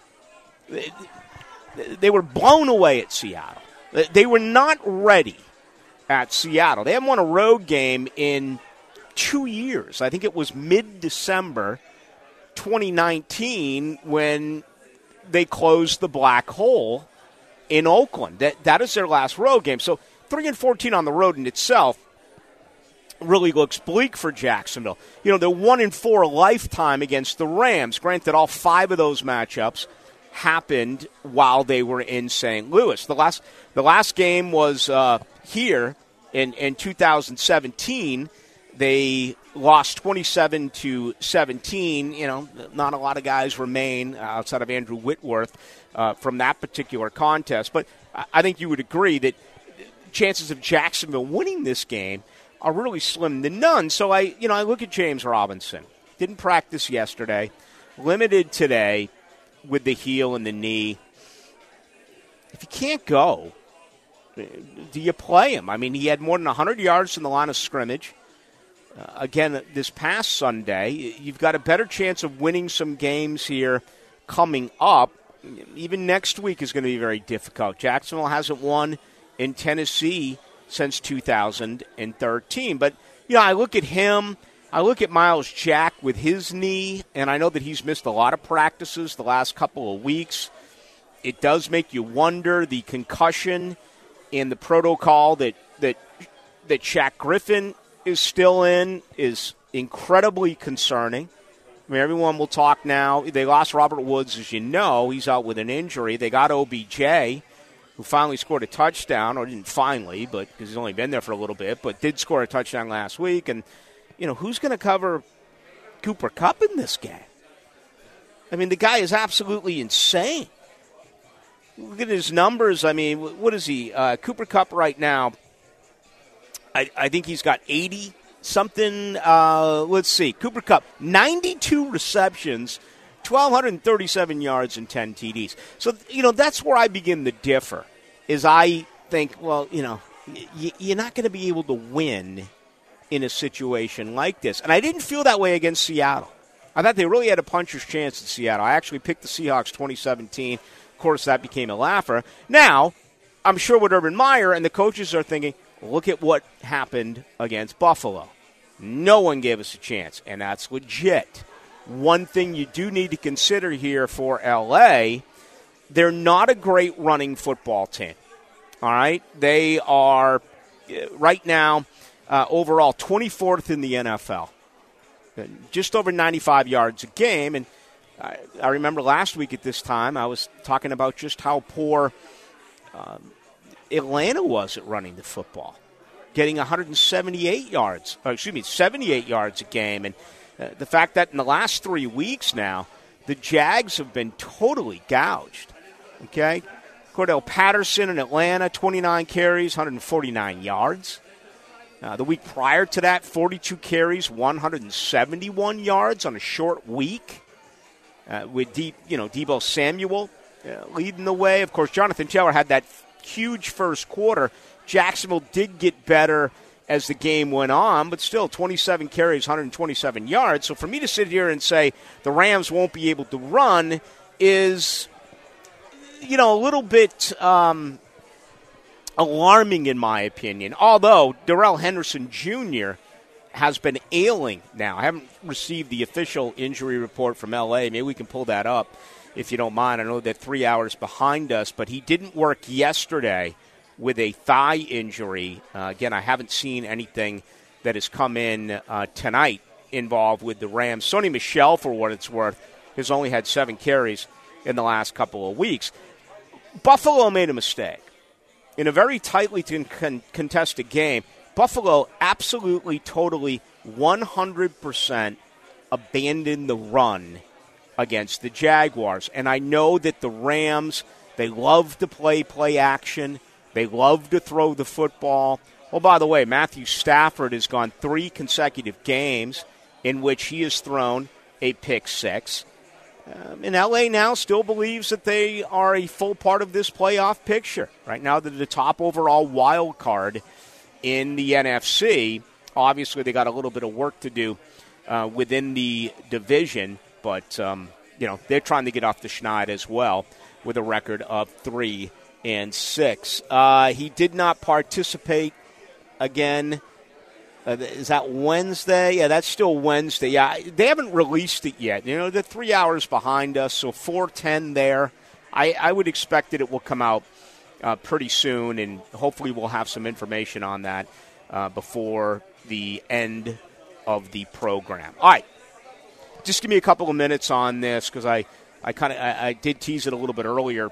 They were blown away at Seattle. They were not ready at Seattle. They haven't won a road game in 2 years. I think it was mid-December 2019 when they closed the black hole in Oakland. That is their last road game. So 3-14 on the road in itself really looks bleak for Jacksonville. They're 1-4 lifetime against the Rams. Granted, all 5 of those matchups happened while they were in St. Louis. The last game was here in 2017. They lost 27-17. Not a lot of guys remain outside of Andrew Whitworth from that particular contest. But I think you would agree that chances of Jacksonville winning this game are really slim to none. So I look at James Robinson. Didn't practice yesterday. Limited today with the heel and the knee. If you can't go, do you play him? I mean, he had more than 100 yards in the line of scrimmage. Again, this past Sunday, you've got a better chance of winning some games here coming up. Even next week is going to be very difficult. Jacksonville hasn't won in Tennessee since 2013. But, I look at him. I look at Myles Jack with his knee, and I know that he's missed a lot of practices the last couple of weeks. It does make you wonder. The concussion and the protocol that Shaq Griffin is still in is incredibly concerning. I mean, everyone will talk now. They lost Robert Woods, as you know. He's out with an injury. They got OBJ, who finally scored a touchdown, or didn't finally, but because he's only been there for a little bit, but did score a touchdown last week. And, who's going to cover Cooper Kupp in this game? I mean, the guy is absolutely insane. Look at his numbers. I mean, what is he? Cooper Kupp right now, I think he's got 80 something, let's see, Cooper Kupp, 92 receptions, 1,237 yards and 10 TDs. So, that's where I begin to differ, is I think, well, you're not going to be able to win in a situation like this. And I didn't feel that way against Seattle. I thought they really had a puncher's chance in Seattle. I actually picked the Seahawks 2017. Of course, that became a laugher. Now, I'm sure with Urban Meyer and the coaches are thinking, look at what happened against Buffalo. No one gave us a chance, and that's legit. One thing you do need to consider here for L.A., they're not a great running football team. All right? They are, right now, overall 24th in the NFL. Just over 95 yards a game. And I remember last week at this time, I was talking about just how poor Atlanta was at running the football, getting 78 yards a game. And the fact that in the last 3 weeks now, the Jags have been totally gouged. Okay? Cordell Patterson in Atlanta, 29 carries, 149 yards. The week prior to that, 42 carries, 171 yards on a short week. With Deebo Samuel leading the way. Of course, Jonathan Taylor had that huge first quarter. Jacksonville did get better as the game went on, but still 27 carries, 127 yards. So for me to sit here and say the Rams won't be able to run is, a little bit alarming in my opinion. Although Darrell Henderson Jr. has been ailing now. I haven't received the official injury report from L.A. Maybe we can pull that up if you don't mind. I know they're 3 hours behind us, but he didn't work yesterday with a thigh injury. Again, I haven't seen anything that has come in tonight involved with the Rams. Sony Michel, for what it's worth, has only had 7 carries in the last couple of weeks. Buffalo made a mistake. In a very tightly contested game, Buffalo absolutely, totally, 100% abandoned the run against the Jaguars. And I know that the Rams, they love to play action. They love to throw the football. Oh, by the way, Matthew Stafford has gone 3 consecutive games in which he has thrown a pick six. And L.A. now still believes that they are a full part of this playoff picture. Right now, they're the top overall wild card in the NFC. Obviously, they got a little bit of work to do within the division, but they're trying to get off the schneid as well with a record of 3-6. He did not participate again. Is that Wednesday? Yeah, that's still Wednesday. Yeah, they haven't released it yet. They're 3 hours behind us, so 4:10 there. I would expect that it will come out pretty soon, and hopefully we'll have some information on that before the end of the program. All right, just give me a couple of minutes on this because I did tease it a little bit earlier.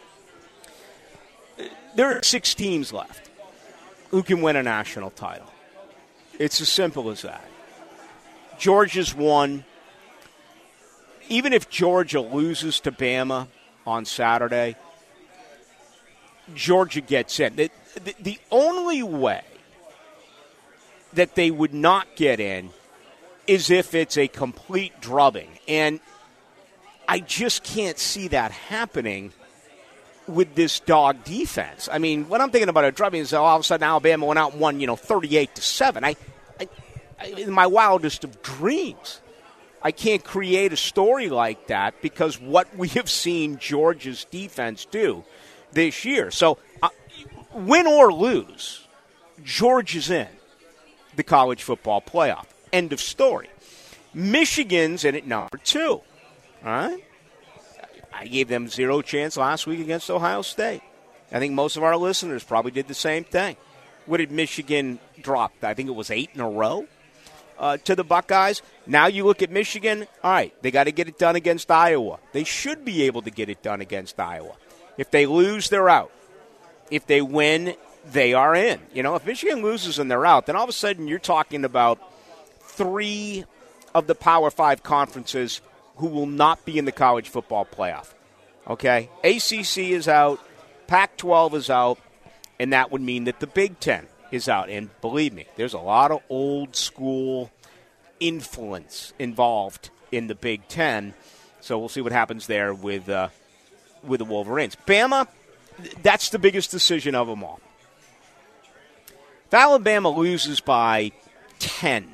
There are 6 teams left who can win a national title. It's as simple as that. Georgia's won. Even if Georgia loses to Bama on Saturday, Georgia gets in. The only way that they would not get in is if it's a complete drubbing. And I just can't see that happening with this dog defense. I mean, when I'm thinking about a drubbing is all of a sudden Alabama went out and won, 38-7. In my wildest of dreams, I can't create a story like that because what we have seen Georgia's defense do this year. So, win or lose, Georgia's in the college football playoff. End of story. Michigan's in at number 2. All right? I gave them 0 chance last week against Ohio State. I think most of our listeners probably did the same thing. What did Michigan drop? I think it was 8 in a row to the Buckeyes. Now you look at Michigan. All right, they got to get it done against Iowa. They should be able to get it done against Iowa. If they lose, they're out. If they win, they are in. If Michigan loses and they're out, then all of a sudden you're talking about 3 of the Power 5 conferences who will not be in the college football playoff. Okay? ACC is out. Pac-12 is out. And that would mean that the Big Ten is out. And believe me, there's a lot of old school influence involved in the Big Ten. So we'll see what happens there with the Wolverines. Bama, that's the biggest decision of them all. If Alabama loses by 10,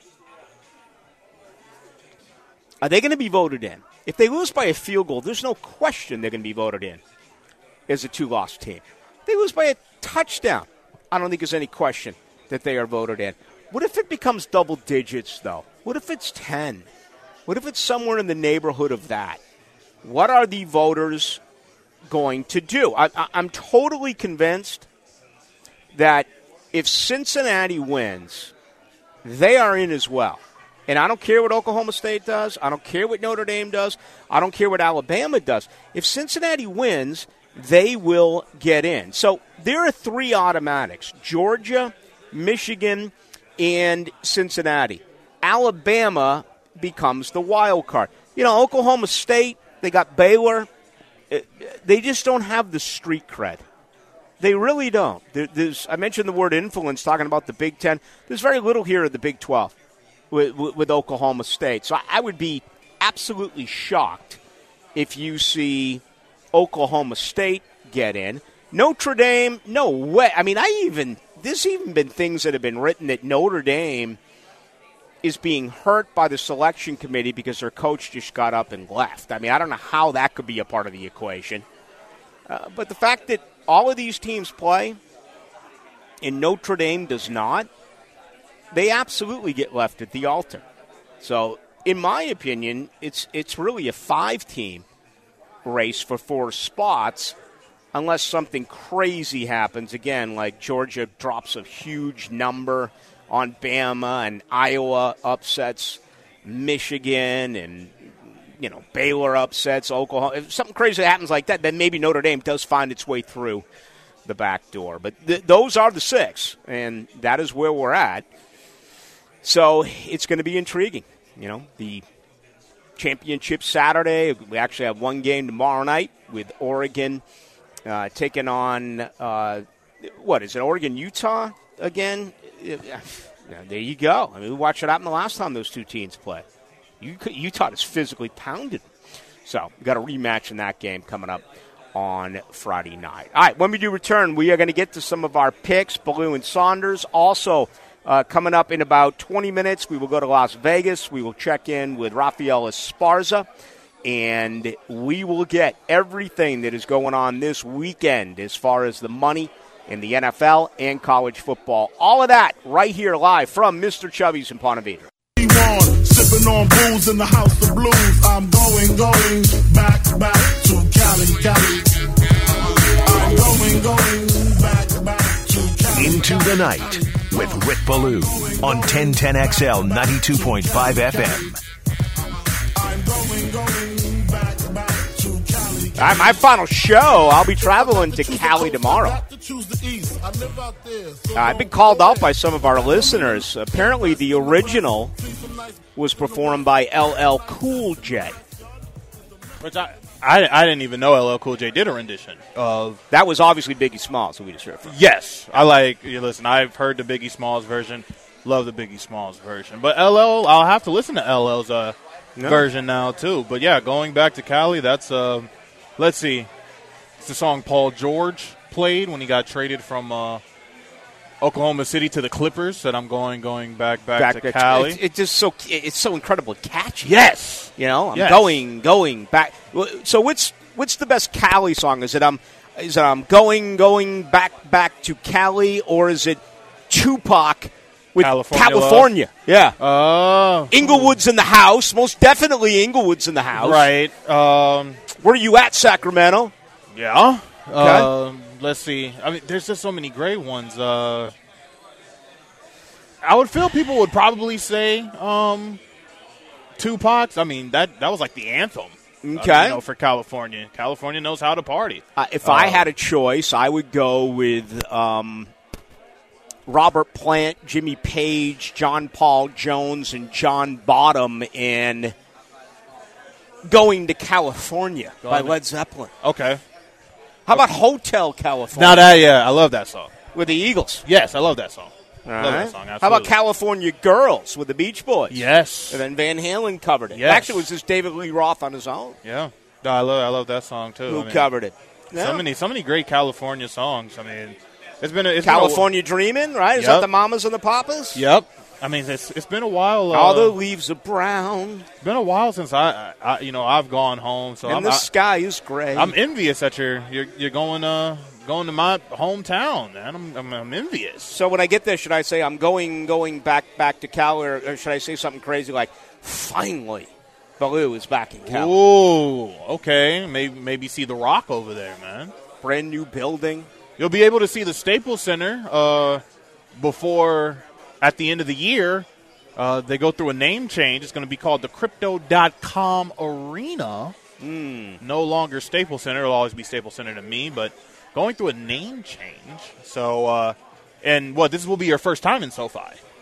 are they going to be voted in? If they lose by a field goal, there's no question they're going to be voted in as a two-loss team. If they lose by a touchdown, I don't think there's any question that they are voted in. What if it becomes double digits, though? What if it's 10? What if it's somewhere in the neighborhood of that? What are the voters going to do? I'm totally convinced that if Cincinnati wins, they are in as well. And I don't care what Oklahoma State does. I don't care what Notre Dame does. I don't care what Alabama does. If Cincinnati wins, they will get in. So there are three automatics: Georgia, Michigan, and Cincinnati. Alabama becomes the wild card. You know, Oklahoma State, they got Baylor. They just don't have the street cred. They really don't. I mentioned the word influence talking about the Big Ten. There's very little here at the Big 12 with Oklahoma State. So I would be absolutely shocked if you see Oklahoma State get in. Notre Dame, no way. I mean, there's even been things that have been written that Notre Dame is being hurt by the selection committee because their coach just got up and left. I mean, I don't know how that could be a part of the equation. But the fact that all of these teams play and Notre Dame does not, they absolutely get left at the altar. So, in my opinion, it's really a 5-team race for 4 spots unless something crazy happens, again, like Georgia drops a huge number on Bama and Iowa upsets Michigan and, you know, Baylor upsets Oklahoma. If something crazy happens like that, then maybe Notre Dame does find its way through the back door. But those are the 6, and that is where we're at. So it's going to be intriguing. You know, the championship Saturday. We actually have one game tomorrow night with Oregon taking on, what is it, Oregon-Utah again? Yeah, there you go. I mean, we watched it happen the last time those two teams play. Utah is physically pounded. So we got a rematch in that game coming up on Friday night. All right, when we do return, we are going to get to some of our picks, Ballou and Saunders. Also, coming up in about 20 minutes, we will go to Las Vegas. We will check in with Rafael Esparza, and we will get everything that is going on this weekend as far as the money in the NFL and college football. All of that right here live from Mr. Chubby's in Ponte Vedra. Sipping on booze in the house of blues. I'm going back to Cali. I'm going back to Cali. Into the Night with Rick Ballou on 1010XL 92.5 FM. I'm going back to Cali. All right, my final show. I'll be traveling to Cali tomorrow. I've been called out by some of our listeners. Apparently, the original was performed by LL Cool J. Which I didn't even know LL Cool J did a rendition of. That was obviously Biggie Smalls, who we just heard from. Yes, listen, I've heard the Biggie Smalls version. Love the Biggie Smalls version. But LL, I'll have to listen to LL's version now, too. But, yeah, going back to Cali, that's, let's see. It's the song Paul George played when he got traded from Oklahoma City to the Clippers. That I'm going back to Cali. It's so incredibly catchy. Yes, you know, I'm going back. So what's the best Cali song? Is it I'm going back to Cali, or is it Tupac with California? Yeah. Inglewood's in the house. Most definitely Inglewood's in the house. Right. Where are you at, Sacramento? Yeah. Okay. Let's see. I mean, there's just so many great ones. I would feel people would probably say Tupac's. I mean, that was like the anthem. Okay. For California. California knows how to party. If I had a choice, I would go with Robert Plant, Jimmy Page, John Paul Jones, and John Bottom in Going to California by Led Zeppelin. Okay. How about Hotel California? Now I love that song. with the Eagles. Yes, I love that song. All Love right. that song, How about absolutely. California Girls with the Beach Boys? Yes. And then Van Halen covered it. Yes. Actually, it was just David Lee Roth on his own Yeah. No, I love that song, too. who covered it. So many great California songs. I mean, it's been California Dreamin', right? Is Yep. that the Mamas and the Papas? Yep. I mean, it's been a while. All the leaves are brown, It's been a while since I've gone home. So and the sky is gray. I'm envious that you're going to my hometown, man. I'm envious. So when I get there, should I say I'm going back to Cal, or should I say something crazy like, finally, Baloo is back in Cal? Ooh, okay. Maybe see The Rock over there, man. Brand new building. You'll be able to see the Staples Center before, at the end of the year, they go through a name change. It's going to be called the Crypto.com Arena. No longer Staples Center. It'll always be Staples Center to me, but going through a name change. So, this will be your first time in SoFi?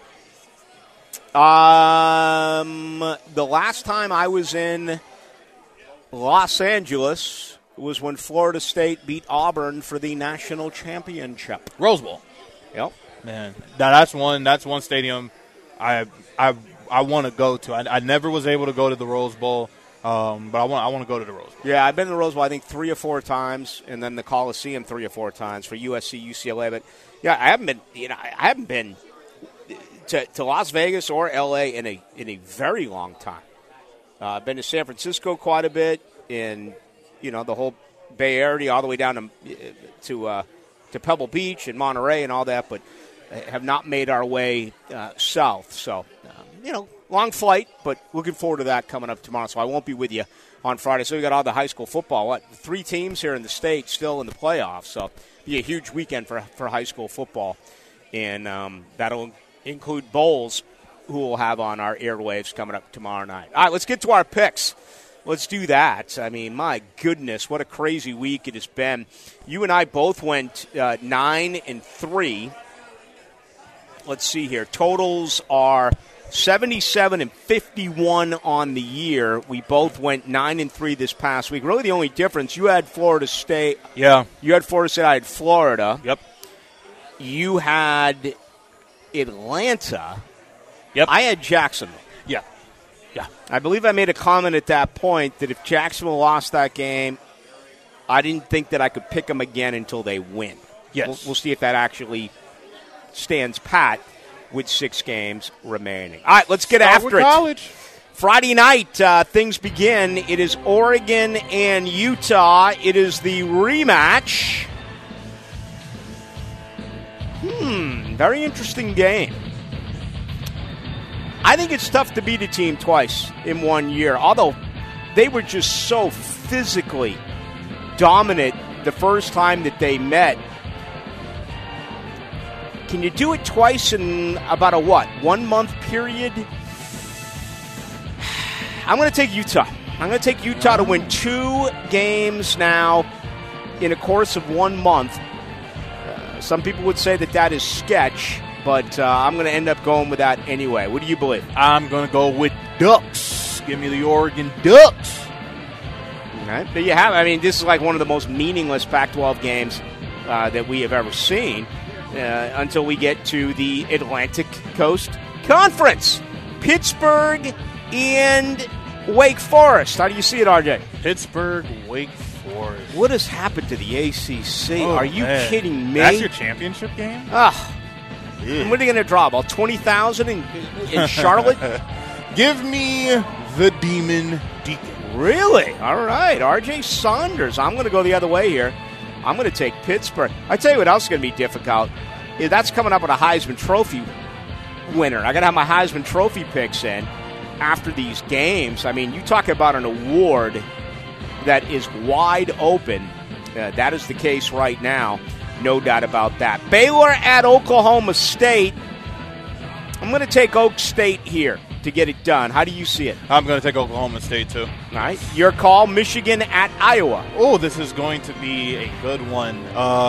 The last time I was in Los Angeles was when Florida State beat Auburn for the national championship. Rose Bowl. Yep. Man, that's one stadium I want to go to. I never was able to go to the Rose Bowl, but I want to go to the Rose Bowl. Yeah, I've been to the Rose Bowl, I think, 3 or 4 times, and then the Coliseum 3 or 4 times for USC, UCLA. But yeah, I haven't been to Las Vegas or LA in a very long time. I've been to San Francisco quite a bit, in the whole Bay Area, all the way down to Pebble Beach and Monterey and all that, but have not made our way south. So, long flight, but looking forward to that coming up tomorrow. So I won't be with you on Friday. So we got all the high school football. 3 teams here in the state still in the playoffs. So be a huge weekend for high school football, and that'll include bowls, who we'll have on our airwaves coming up tomorrow night. All right, let's get to our picks. Let's do that. I mean, my goodness, what a crazy week it has been. You and I both went 9-3. Let's see here. Totals are 77 and 51 on the year. We both went 9-3 this past week. Really the only difference, you had Florida State. Yeah. You had Florida State, I had Florida. Yep. You had Atlanta. Yep. I had Jacksonville. Yeah. Yeah. I believe I made a comment at that point that if Jacksonville lost that game, I didn't think that I could pick them again until they win. Yes. We'll see if that actually stands pat with 6 games remaining. All right, let's get after it. College. Friday night, things begin. It is Oregon and Utah. It is the rematch. Very interesting game. I think it's tough to beat a team twice in 1 year, although they were just so physically dominant the first time that they met. Can you do it twice in about a 1 month period? I'm going to take Utah. I'm going to take Utah to win 2 games now in a course of 1 month. Some people would say that is sketch, but I'm going to end up going with that anyway. What do you believe? I'm going to go with Ducks. Give me the Oregon Ducks. All right. There you have it. I mean, this is like one of the most meaningless Pac-12 games that we have ever seen until we get to the Atlantic Coast Conference. Pittsburgh and Wake Forest. How do you see it, RJ? Pittsburgh, Wake Forest. What has happened to the ACC? Oh, Are you man. kidding me? That's your championship game? What are they going to draw? About 20,000 in Charlotte? Give me the Demon Deacon. Really? All right. RJ Saunders. I'm going to go the other way here. I'm going to take Pittsburgh. I tell you what else is going to be difficult. That's coming up with a Heisman Trophy winner. I got to have my Heisman Trophy picks in after these games. I mean, you talk about an award that is wide open. That is the case right now. No doubt about that. Baylor at Oklahoma State. I'm going to take Oak State here to get it done. How do you see it? I'm going to take Oklahoma State, too. All right. Your call, Michigan at Iowa. Oh, this is going to be a good one.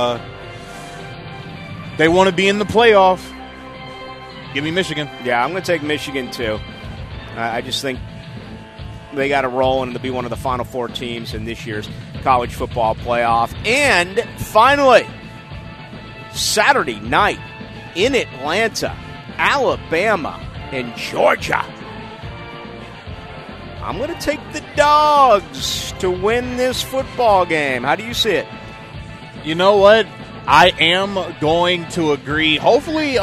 They want to be in the playoff. Give me Michigan. Yeah, I'm going to take Michigan, too. I just think they got to roll and to be one of the Final Four teams in this year's college football playoff. And finally, Saturday night in Atlanta, Alabama and Georgia. I'm going to take the Dogs to win this football game. How do you see it? You know what? I am going to agree. Hopefully,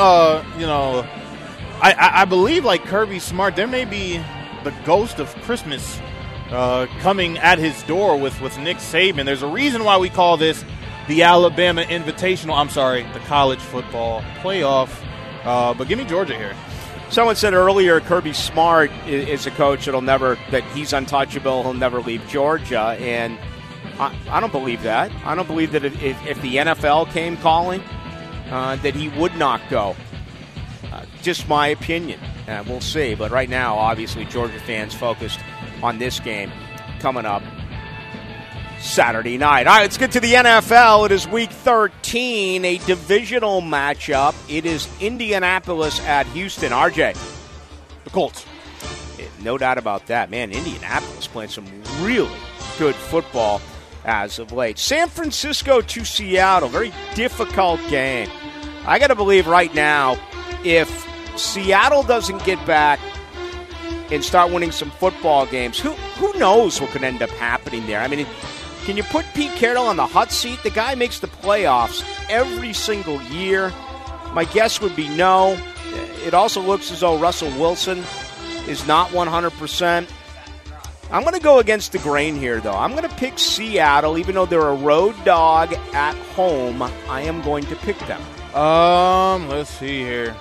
I believe like Kirby Smart, there may be the ghost of Christmas coming at his door with Nick Saban. There's a reason why we call this the Alabama Invitational. I'm sorry, the college football playoff. But give me Georgia here. Someone said earlier Kirby Smart is a coach that he's untouchable. He'll never leave Georgia, and I don't believe that. I don't believe that if the NFL came calling, that he would not go. Just my opinion. We'll see. But right now, obviously, Georgia fans focused on this game coming up Saturday night. All right, let's get to the NFL. It is Week 13, a divisional matchup. It is Indianapolis at Houston. RJ. The Colts. No doubt about that. Man, Indianapolis playing some really good football as of late. San Francisco to Seattle. Very difficult game. I got to believe right now, if Seattle doesn't get back and start winning some football games, who knows what could end up happening there? I mean, can you put Pete Carroll on the hot seat? The guy makes the playoffs every single year. My guess would be no. It also looks as though Russell Wilson is not 100%. I'm going to go against the grain here, though. I'm going to pick Seattle, even though they're a road dog at home. I am going to pick them. Let's see here.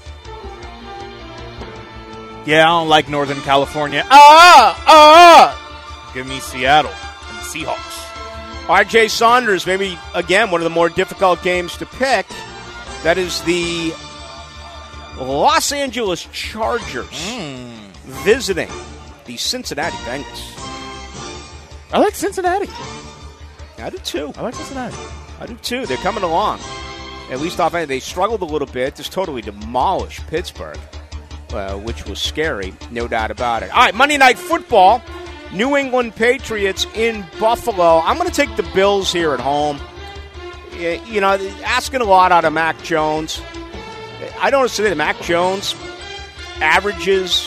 Yeah, I don't like Northern California. Give me Seattle and the Seahawks. R.J. Saunders, maybe, again, one of the more difficult games to pick. That is the Los Angeles Chargers visiting the Cincinnati Bengals. I like Cincinnati. I do, too. I like Cincinnati. I do, too. They're coming along. At least offensively. They struggled a little bit. Just totally demolished Pittsburgh, which was scary, no doubt about it. All right, Monday Night Football. New England Patriots in Buffalo. I'm going to take the Bills here at home. You know, asking a lot out of Mac Jones. I don't understand that Mac Jones averages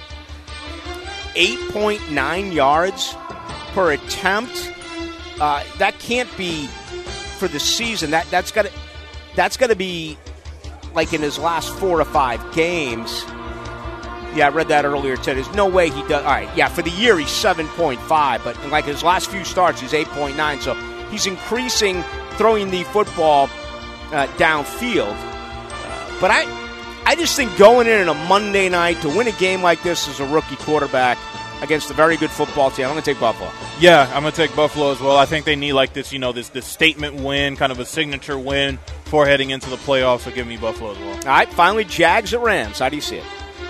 8.9 yards per attempt. That can't be for the season. That's got to be like in his last 4 or 5 games. Yeah, I read that earlier today. There's no way he does. All right, yeah, for the year he's 7.5, but in like his last few starts he's 8.9. So he's increasing throwing the football downfield. But I just think going in on a Monday night to win a game like this as a rookie quarterback against a very good football team, I'm going to take Buffalo. Yeah, I'm going to take Buffalo as well. I think they need like this, this statement win, kind of a signature win for heading into the playoffs. So give me Buffalo as well. All right, finally, Jags at Rams. How do you see it?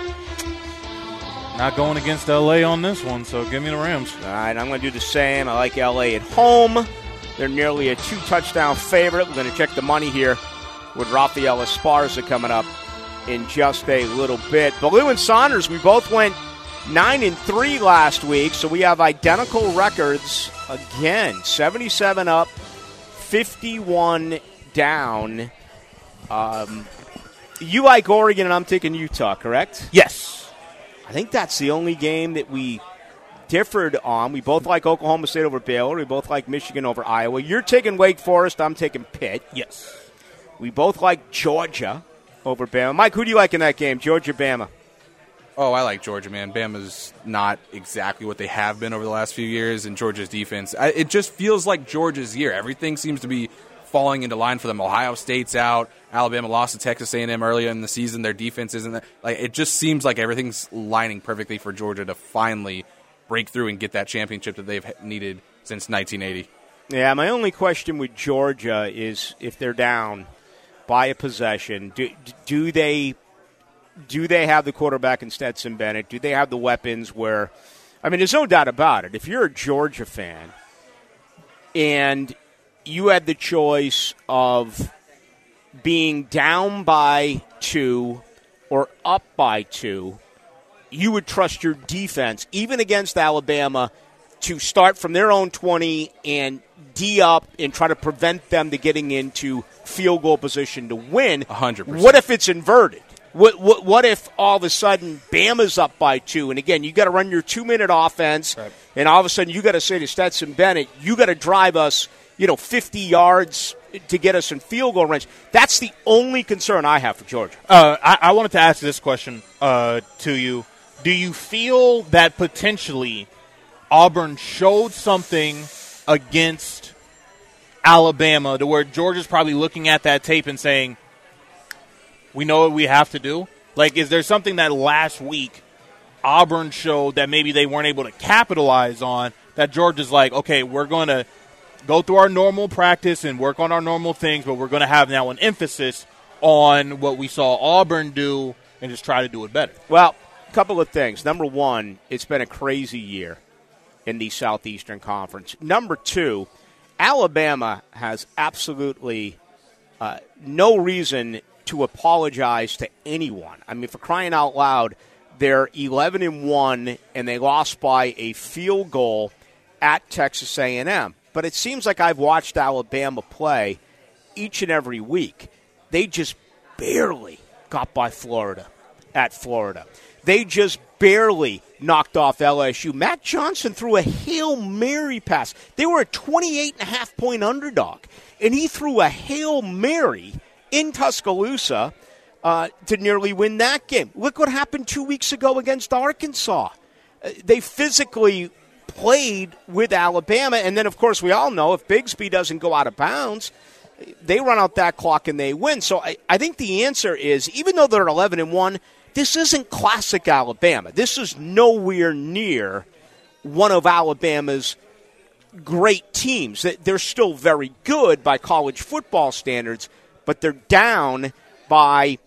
Not going against L.A. on this one, so give me the Rams. All right, I'm going to do the same. I like L.A. at home. They're nearly a 2-touchdown favorite. We're going to check the money here with Rafael Esparza coming up in just a little bit. Ballou and Saunders, we both went 9-3 last week, so we have identical records again. 77 up, 51 down. You like Oregon, and I'm taking Utah, correct? Yes. I think that's the only game that we differed on. We both like Oklahoma State over Baylor. We both like Michigan over Iowa. You're taking Wake Forest. I'm taking Pitt. Yes. We both like Georgia over Bama. Mike, who do you like in that game, Georgia or Bama? Oh, I like Georgia, man. Bama's not exactly what they have been over the last few years, and Georgia's defense, it just feels like Georgia's year. Everything seems to be falling into line for them. Ohio State's out. Alabama lost to Texas A&M earlier in the season. Their defense isn't that. Like, it just seems like everything's lining perfectly for Georgia to finally break through and get that championship that they've needed since 1980. Yeah, my only question with Georgia is if they're down by a possession, do they have the quarterback in Stetson Bennett? Do they have the weapons where – I mean, there's no doubt about it. If you're a Georgia fan and you had the choice of being down by 2 or up by 2, you would trust your defense, even against Alabama, to start from their own 20 and D up and try to prevent them to getting into field goal position to win. 100%. What if it's inverted? What if all of a sudden Bama's up by 2? And again, you got to run your 2-minute offense, right, and all of a sudden you got to say to Stetson Bennett, you got to drive us, 50 yards to get us in field goal range. That's the only concern I have for Georgia. I wanted to ask this question to you. Do you feel that potentially Auburn showed something against Alabama to where Georgia's probably looking at that tape and saying, we know what we have to do? Like, is there something that last week Auburn showed that maybe they weren't able to capitalize on that Georgia's like, okay, we're going to go through our normal practice and work on our normal things, but we're going to have now an emphasis on what we saw Auburn do and just try to do it better? Well, a couple of things. Number one, it's been a crazy year in the Southeastern Conference. Number two, Alabama has absolutely no reason to apologize to anyone. I mean, for crying out loud, they're 11-1, and they lost by a field goal at Texas A&M. But it seems like I've watched Alabama play each and every week. They just barely got by Florida at Florida. They just barely knocked off LSU. Matt Johnson threw a Hail Mary pass. They were a 28.5-point underdog, and he threw a Hail Mary in Tuscaloosa to nearly win that game. Look what happened 2 weeks ago against Arkansas. They physically played with Alabama, and then, of course, we all know if Bigsby doesn't go out of bounds, they run out that clock and they win. So I think the answer is, even though they're 11-1, this isn't classic Alabama. This is nowhere near one of Alabama's great teams. They're still very good by college football standards, but they're down by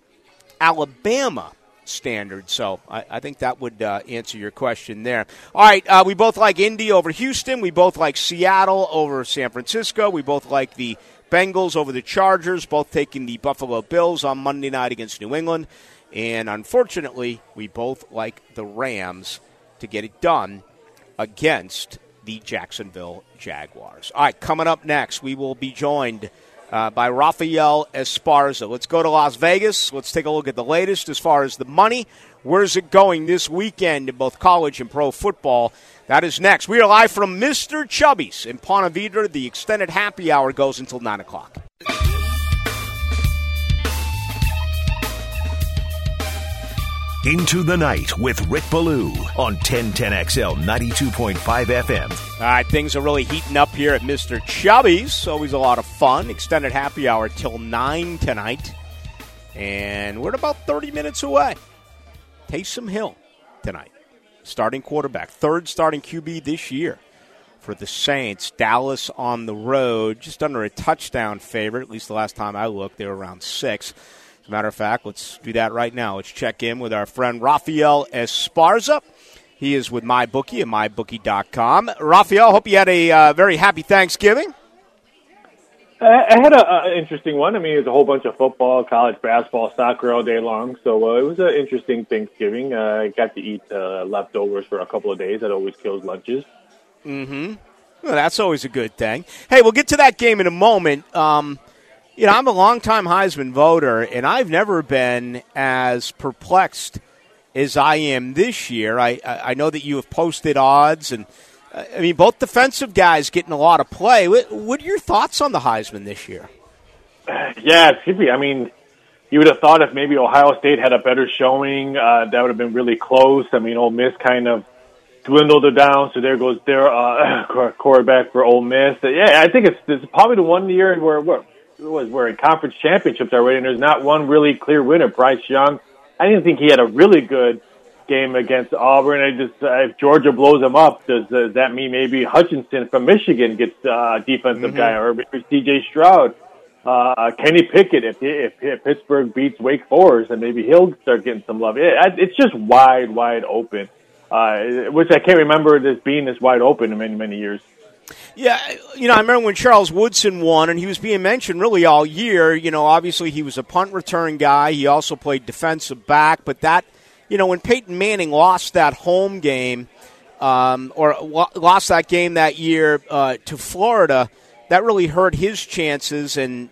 Alabama standards. So I think that would answer your question there. All right, we both like Indy over Houston. We both like Seattle over San Francisco. We both like the Bengals over the Chargers, both taking the Buffalo Bills on Monday night against New England. And unfortunately, we both like the Rams to get it done against the Jacksonville Jaguars. All right, coming up next, we will be joined by Rafael Esparza. Let's go to Las Vegas. Let's take a look at the latest as far as the money. Where's it going this weekend in both college and pro football? That is next. We are live from Mr. Chubby's in Ponte Vedra. The extended happy hour goes until 9 o'clock. Into the Night with Rick Ballou on 1010XL 92.5 FM. All right, things are really heating up here at Mr. Chubby's. Always a lot of fun. Extended happy hour till 9 tonight. And we're about 30 minutes away. Taysom Hill tonight. Starting quarterback. Third starting QB this year for the Saints. Dallas on the road. Just under a touchdown favorite. At least the last time I looked, they were around 6. As a matter of fact, let's do that right now. Let's check in with our friend Rafael Esparza. He is with MyBookie at MyBookie.com. Rafael, hope you had a very happy Thanksgiving. I had an interesting one. I mean, it was a whole bunch of football, college basketball, soccer all day long. So it was an interesting Thanksgiving. I got to eat leftovers for a couple of days. That always kills lunches. Mm-hmm. Well, that's always a good thing. Hey, we'll get to that game in a moment. I'm a longtime Heisman voter, and I've never been as perplexed as I am this year. I know that you have posted odds, and both defensive guys getting a lot of play. What are your thoughts on the Heisman this year? Yeah, it should be. I mean, you would have thought if maybe Ohio State had a better showing, that would have been really close. I mean, Ole Miss kind of dwindled it down, so there goes their quarterback for Ole Miss. Yeah, I think it's probably the one year where we're in conference championships already, and there's not one really clear winner. Bryce Young, I didn't think he had a really good game against Auburn. If Georgia blows him up, does that mean maybe Hutchinson from Michigan gets a defensive guy, or C.J. Stroud, Kenny Pickett if Pittsburgh beats Wake Forest, and maybe he'll start getting some love. It's just wide open, which I can't remember this being this wide open in many, many years. Yeah, I remember when Charles Woodson won, and he was being mentioned really all year. Obviously he was a punt return guy. He also played defensive back. But that, when Peyton Manning lost that home game lost that game that year to Florida, that really hurt his chances. And,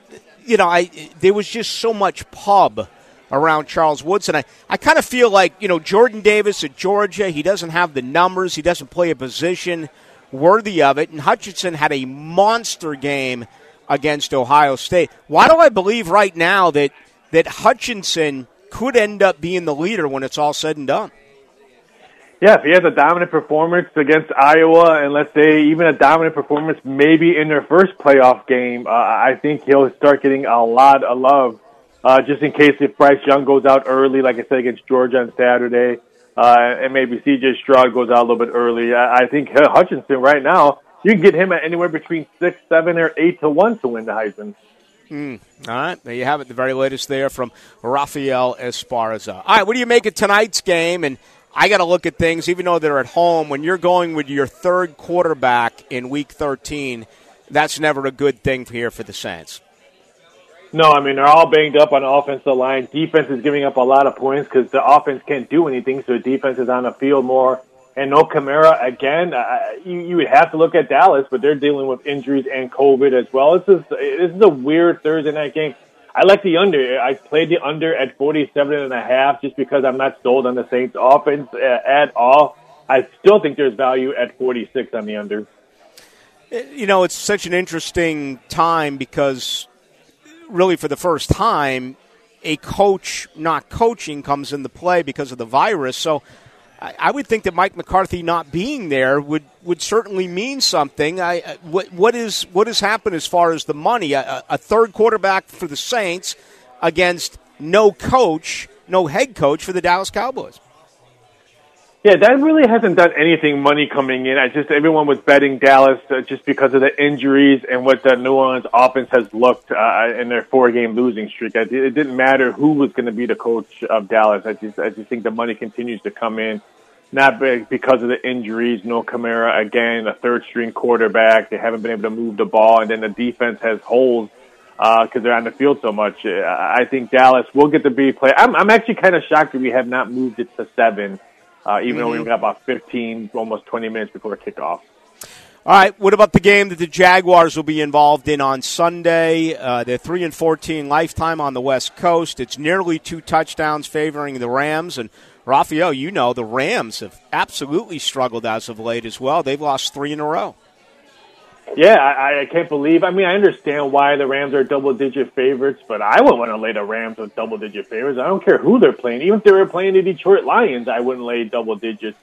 there was just so much pub around Charles Woodson. I kind of feel like, Jordan Davis at Georgia, he doesn't have the numbers. He doesn't play a position worthy of it. And Hutchinson had a monster game against Ohio State. Why do I believe right now that Hutchinson could end up being the leader when it's all said and done? Yeah, if he has a dominant performance against Iowa, and let's say even a dominant performance maybe in their first playoff game, I think he'll start getting a lot of love, just in case if Bryce Young goes out early, like I said, against Georgia on Saturday, and maybe C.J. Stroud goes out a little bit early. I think Hutchinson right now, you can get him at anywhere between 6, 7, or 8-1 to win the Heisman. All right, there you have it, the very latest there from Rafael Esparza. All right, what do you make of tonight's game? And I got to look at things, even though they're at home. When you're going with your third quarterback in Week 13, that's never a good thing here for the Saints. No, I mean, they're all banged up on the offensive line. Defense is giving up a lot of points because the offense can't do anything, so the defense is on the field more. And no Kamara, again, you would have to look at Dallas, but they're dealing with injuries and COVID as well. This is a weird Thursday night game. I like the under. I played the under at 47.5 just because I'm not sold on the Saints offense at all. I still think there's value at 46 on the under. It's such an interesting time because really for the first time, a coach not coaching comes into play because of the virus. So I would think that Mike McCarthy not being there would certainly mean something. What has happened as far as the money? A third quarterback for the Saints against no head coach for the Dallas Cowboys. Yeah, that really hasn't done anything money coming in. Everyone was betting Dallas just because of the injuries and what the New Orleans offense has looked in their 4-game losing streak. It didn't matter who was going to be the coach of Dallas. I just think the money continues to come in, not because of the injuries. No Kamara, again, a third-string quarterback. They haven't been able to move the ball, and then the defense has holes because they're on the field so much. I think Dallas will get the big play. I'm actually kind of shocked that we have not moved it to 7. Even though we've got about 15, almost 20 minutes before kickoff. All right, what about the game that the Jaguars will be involved in on Sunday? They're 3-14 lifetime on the West Coast. It's nearly 2 touchdowns favoring the Rams. And, Rafael, the Rams have absolutely struggled as of late as well. They've lost 3 in a row. Yeah, I can't believe. I mean, I understand why the Rams are double-digit favorites, but I wouldn't want to lay the Rams with double-digit favorites. I don't care who they're playing. Even if they were playing the Detroit Lions, I wouldn't lay double digits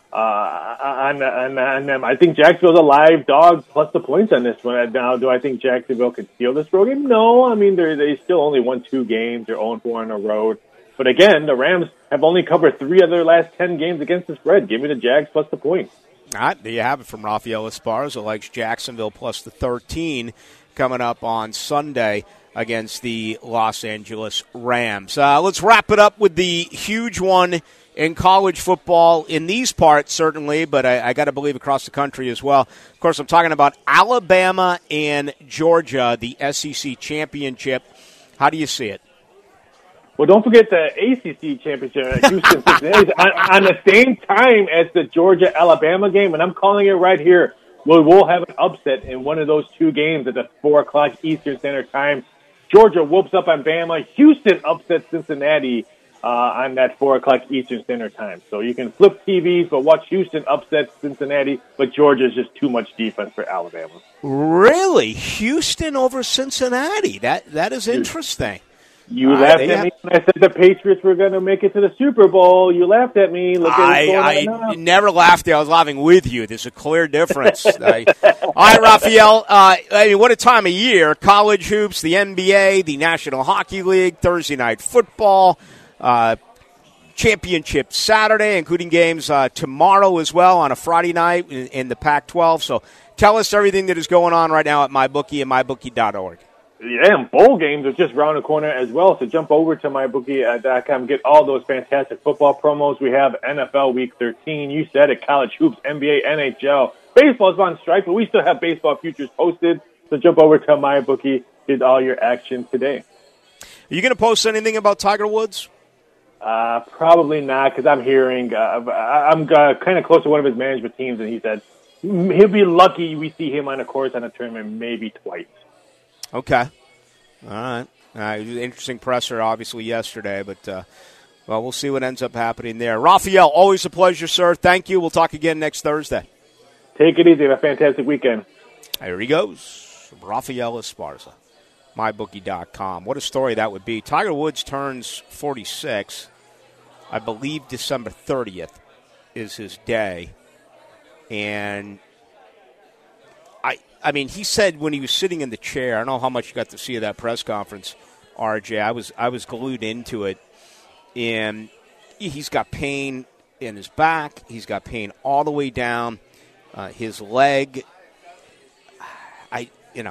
on them. I think Jacksonville's a live dog plus the points on this one. Now, do I think Jacksonville could steal this road game? No. I mean, they still only won 2 games. They're 0-4 on the road. But again, the Rams have only covered 3 of their last 10 games against the spread. Give me the Jags plus the points. All right, there you have it from Rafael Esparza, likes Jacksonville plus the 13 coming up on Sunday against the Los Angeles Rams. Let's wrap it up with the huge one in college football in these parts, certainly, but I got to believe across the country as well. Of course, I'm talking about Alabama and Georgia, the SEC championship. How do you see it? Well, don't forget the ACC championship at Houston Cincinnati on the same time as the Georgia-Alabama game, and I'm calling it right here. We'll have an upset in one of those 2 games at the 4 o'clock Eastern Standard Time. Georgia whoops up on Bama. Houston upsets Cincinnati on that 4 o'clock Eastern Standard Time. So you can flip TVs, but watch Houston upset Cincinnati, but Georgia's just too much defense for Alabama. Really? Houston over Cincinnati? That is interesting. You laughed at me when I said the Patriots were going to make it to the Super Bowl. You laughed at me. Look at I never laughed at you. I was laughing with you. There's a clear difference. All right, Rafael, what a time of year. College hoops, the NBA, the National Hockey League, Thursday Night Football, Championship Saturday, including games tomorrow as well on a Friday night in the Pac-12. So tell us everything that is going on right now at MyBookie and MyBookie.org. Yeah, and bowl games are just around the corner as well, so jump over to MyBookie.com, get all those fantastic football promos. We have NFL Week 13. You said it, college hoops, NBA, NHL. Baseball's on strike, but we still have baseball futures posted, so jump over to MyBookie, get all your action today. Are you going to post anything about Tiger Woods? Probably not, because I'm hearing I'm kind of close to one of his management teams, and he said he'll be lucky we see him on a course on a tournament maybe twice. Okay. All right. Interesting presser, obviously, yesterday, but, well, we'll see what ends up happening there. Rafael, always a pleasure, sir. Thank you. We'll talk again next Thursday. Take it easy. Have a fantastic weekend. There he goes. Rafael Esparza, MyBookie.com. What a story that would be. Tiger Woods turns 46. I believe December 30th is his day. And I mean, he said when he was sitting in the chair, I don't know how much you got to see of that press conference, RJ. I was glued into it. And he's got pain in his back. He's got pain all the way down his leg. I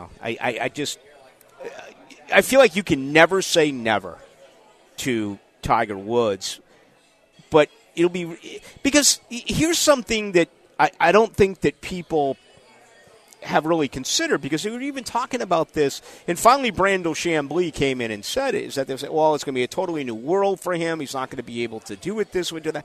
feel like you can never say never to Tiger Woods. But it'll be – because here's something that I don't think that people have really considered, because they were even talking about this. And finally, Brandel Chambly came in and said it, is that they said, well, it's going to be a totally new world for him. He's not going to be able to do it this way, do that.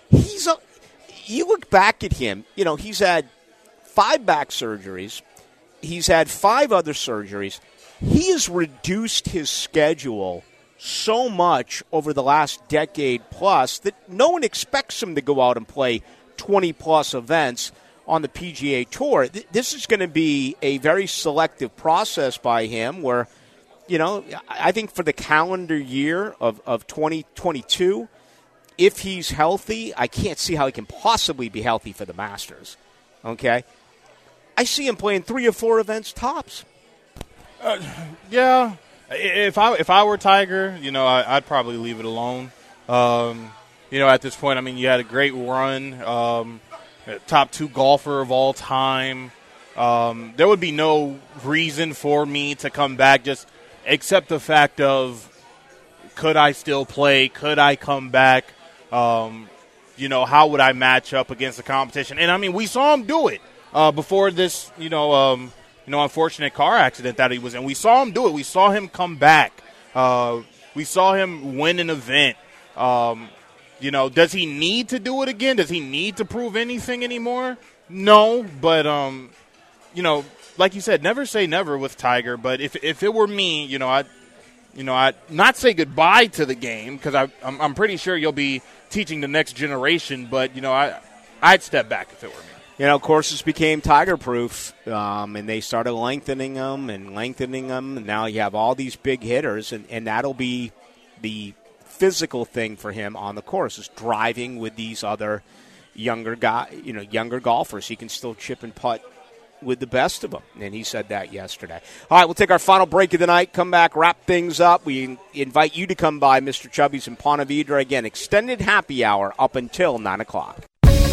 You look back at him, he's had 5 back surgeries. He's had 5 other surgeries. He has reduced his schedule so much over the last decade plus that no one expects him to go out and play 20-plus events on the PGA Tour. This is going to be a very selective process by him where, I think for the calendar year of 2022, if he's healthy, I can't see how he can possibly be healthy for the Masters. Okay? I see him playing 3 or 4 events tops. Yeah. If I were Tiger, I'd probably leave it alone. At this point, I mean, you had a great run. Top 2 golfer of all time. There would be no reason for me to come back, just except the fact of, could I still play? Could I come back? How would I match up against the competition? And I mean, we saw him do it before this, unfortunate car accident that he was in. We saw him do it. We saw him come back. We saw him win an event. Does he need to do it again? Does he need to prove anything anymore? No, but, like you said, never say never with Tiger. But if it were me, I'd not say goodbye to the game, because I'm pretty sure you'll be teaching the next generation. But, I'd step back if it were me. Courses became Tiger-proof, and they started lengthening them. And now you have all these big hitters, and that'll be the physical thing for him on the course, is driving with these other younger golfers. He can still chip and putt with the best of them, and he said that yesterday. All right, we'll take our final break of the night, come back, wrap things up. We invite you to come by Mr. Chubby's in Ponte Vedra. Again, extended happy hour up until 9 o'clock.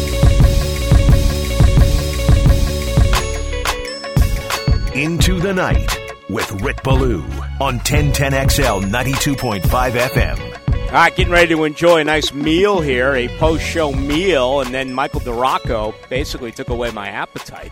Into the Night with Rick Ballou on 1010XL 92.5 FM. All right, getting ready to enjoy a nice meal here, a post-show meal, and then Michael DeRocco basically took away my appetite.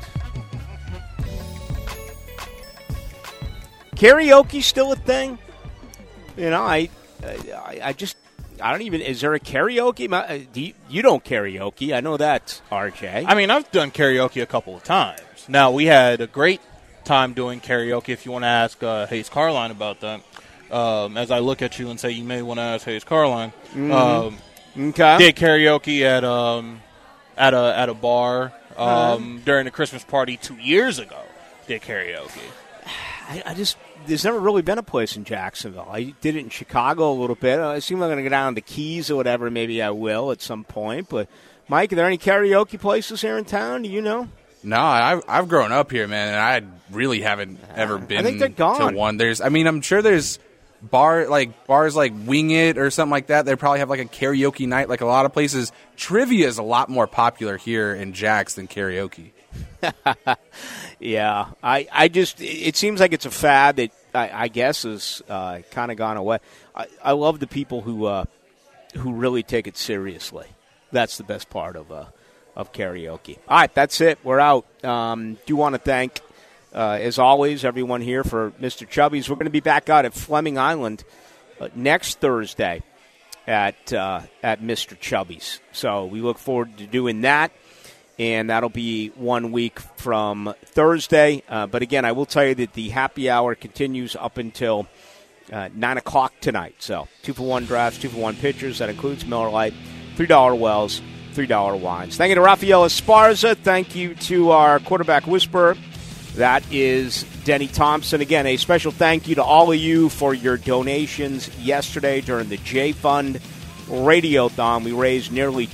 Karaoke still a thing? I don't even, is there a karaoke? You don't karaoke, I know that, RJ. I mean, I've done karaoke a couple of times. Now, we had a great time doing karaoke, if you want to ask Hayes Carline about that. As I look at you and say, you may want to ask Hayes Carline. Okay. Did karaoke at a bar during the Christmas party 2 years ago. Did karaoke. There's never really been a place in Jacksonville. I did it in Chicago a little bit. I assume I'm going to go down to the Keys or whatever. Maybe I will at some point. But, Mike, are there any karaoke places here in town? Do you know? No, I've grown up here, man, and I really haven't ever been I think they're gone. to one. I'm sure there's bars like Wing It or something like that. They probably have like a karaoke night, like a lot of places. Trivia is a lot more popular here in Jax than karaoke. Yeah, it seems like it's a fad that I guess is kind of gone away. I love the people who really take it seriously. That's the best part of karaoke. All right, that's it. We're out. Do want to thank, as always, everyone here for Mr. Chubby's. We're going to be back out at Fleming Island next Thursday at Mr. Chubby's. So we look forward to doing that, and that'll be 1 week from Thursday. But again, I will tell you that the happy hour continues up until 9 o'clock tonight. So 2-for-1 drafts, 2-for-1 pitchers. That includes Miller Lite, $3 wells, $3 wines. Thank you to Rafael Esparza. Thank you to our quarterback whisperer. That is Denny Thompson. Again, a special thank you to all of you for your donations yesterday during the J Fund Radiothon. We raised nearly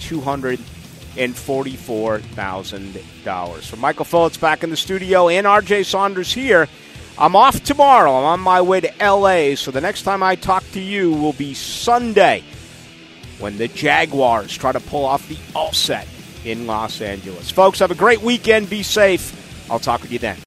$244,000. For Michael Phillips back in the studio and R.J. Saunders here, I'm off tomorrow. I'm on my way to L.A., so the next time I talk to you will be Sunday when the Jaguars try to pull off the upset in Los Angeles. Folks, have a great weekend. Be safe. I'll talk with you then.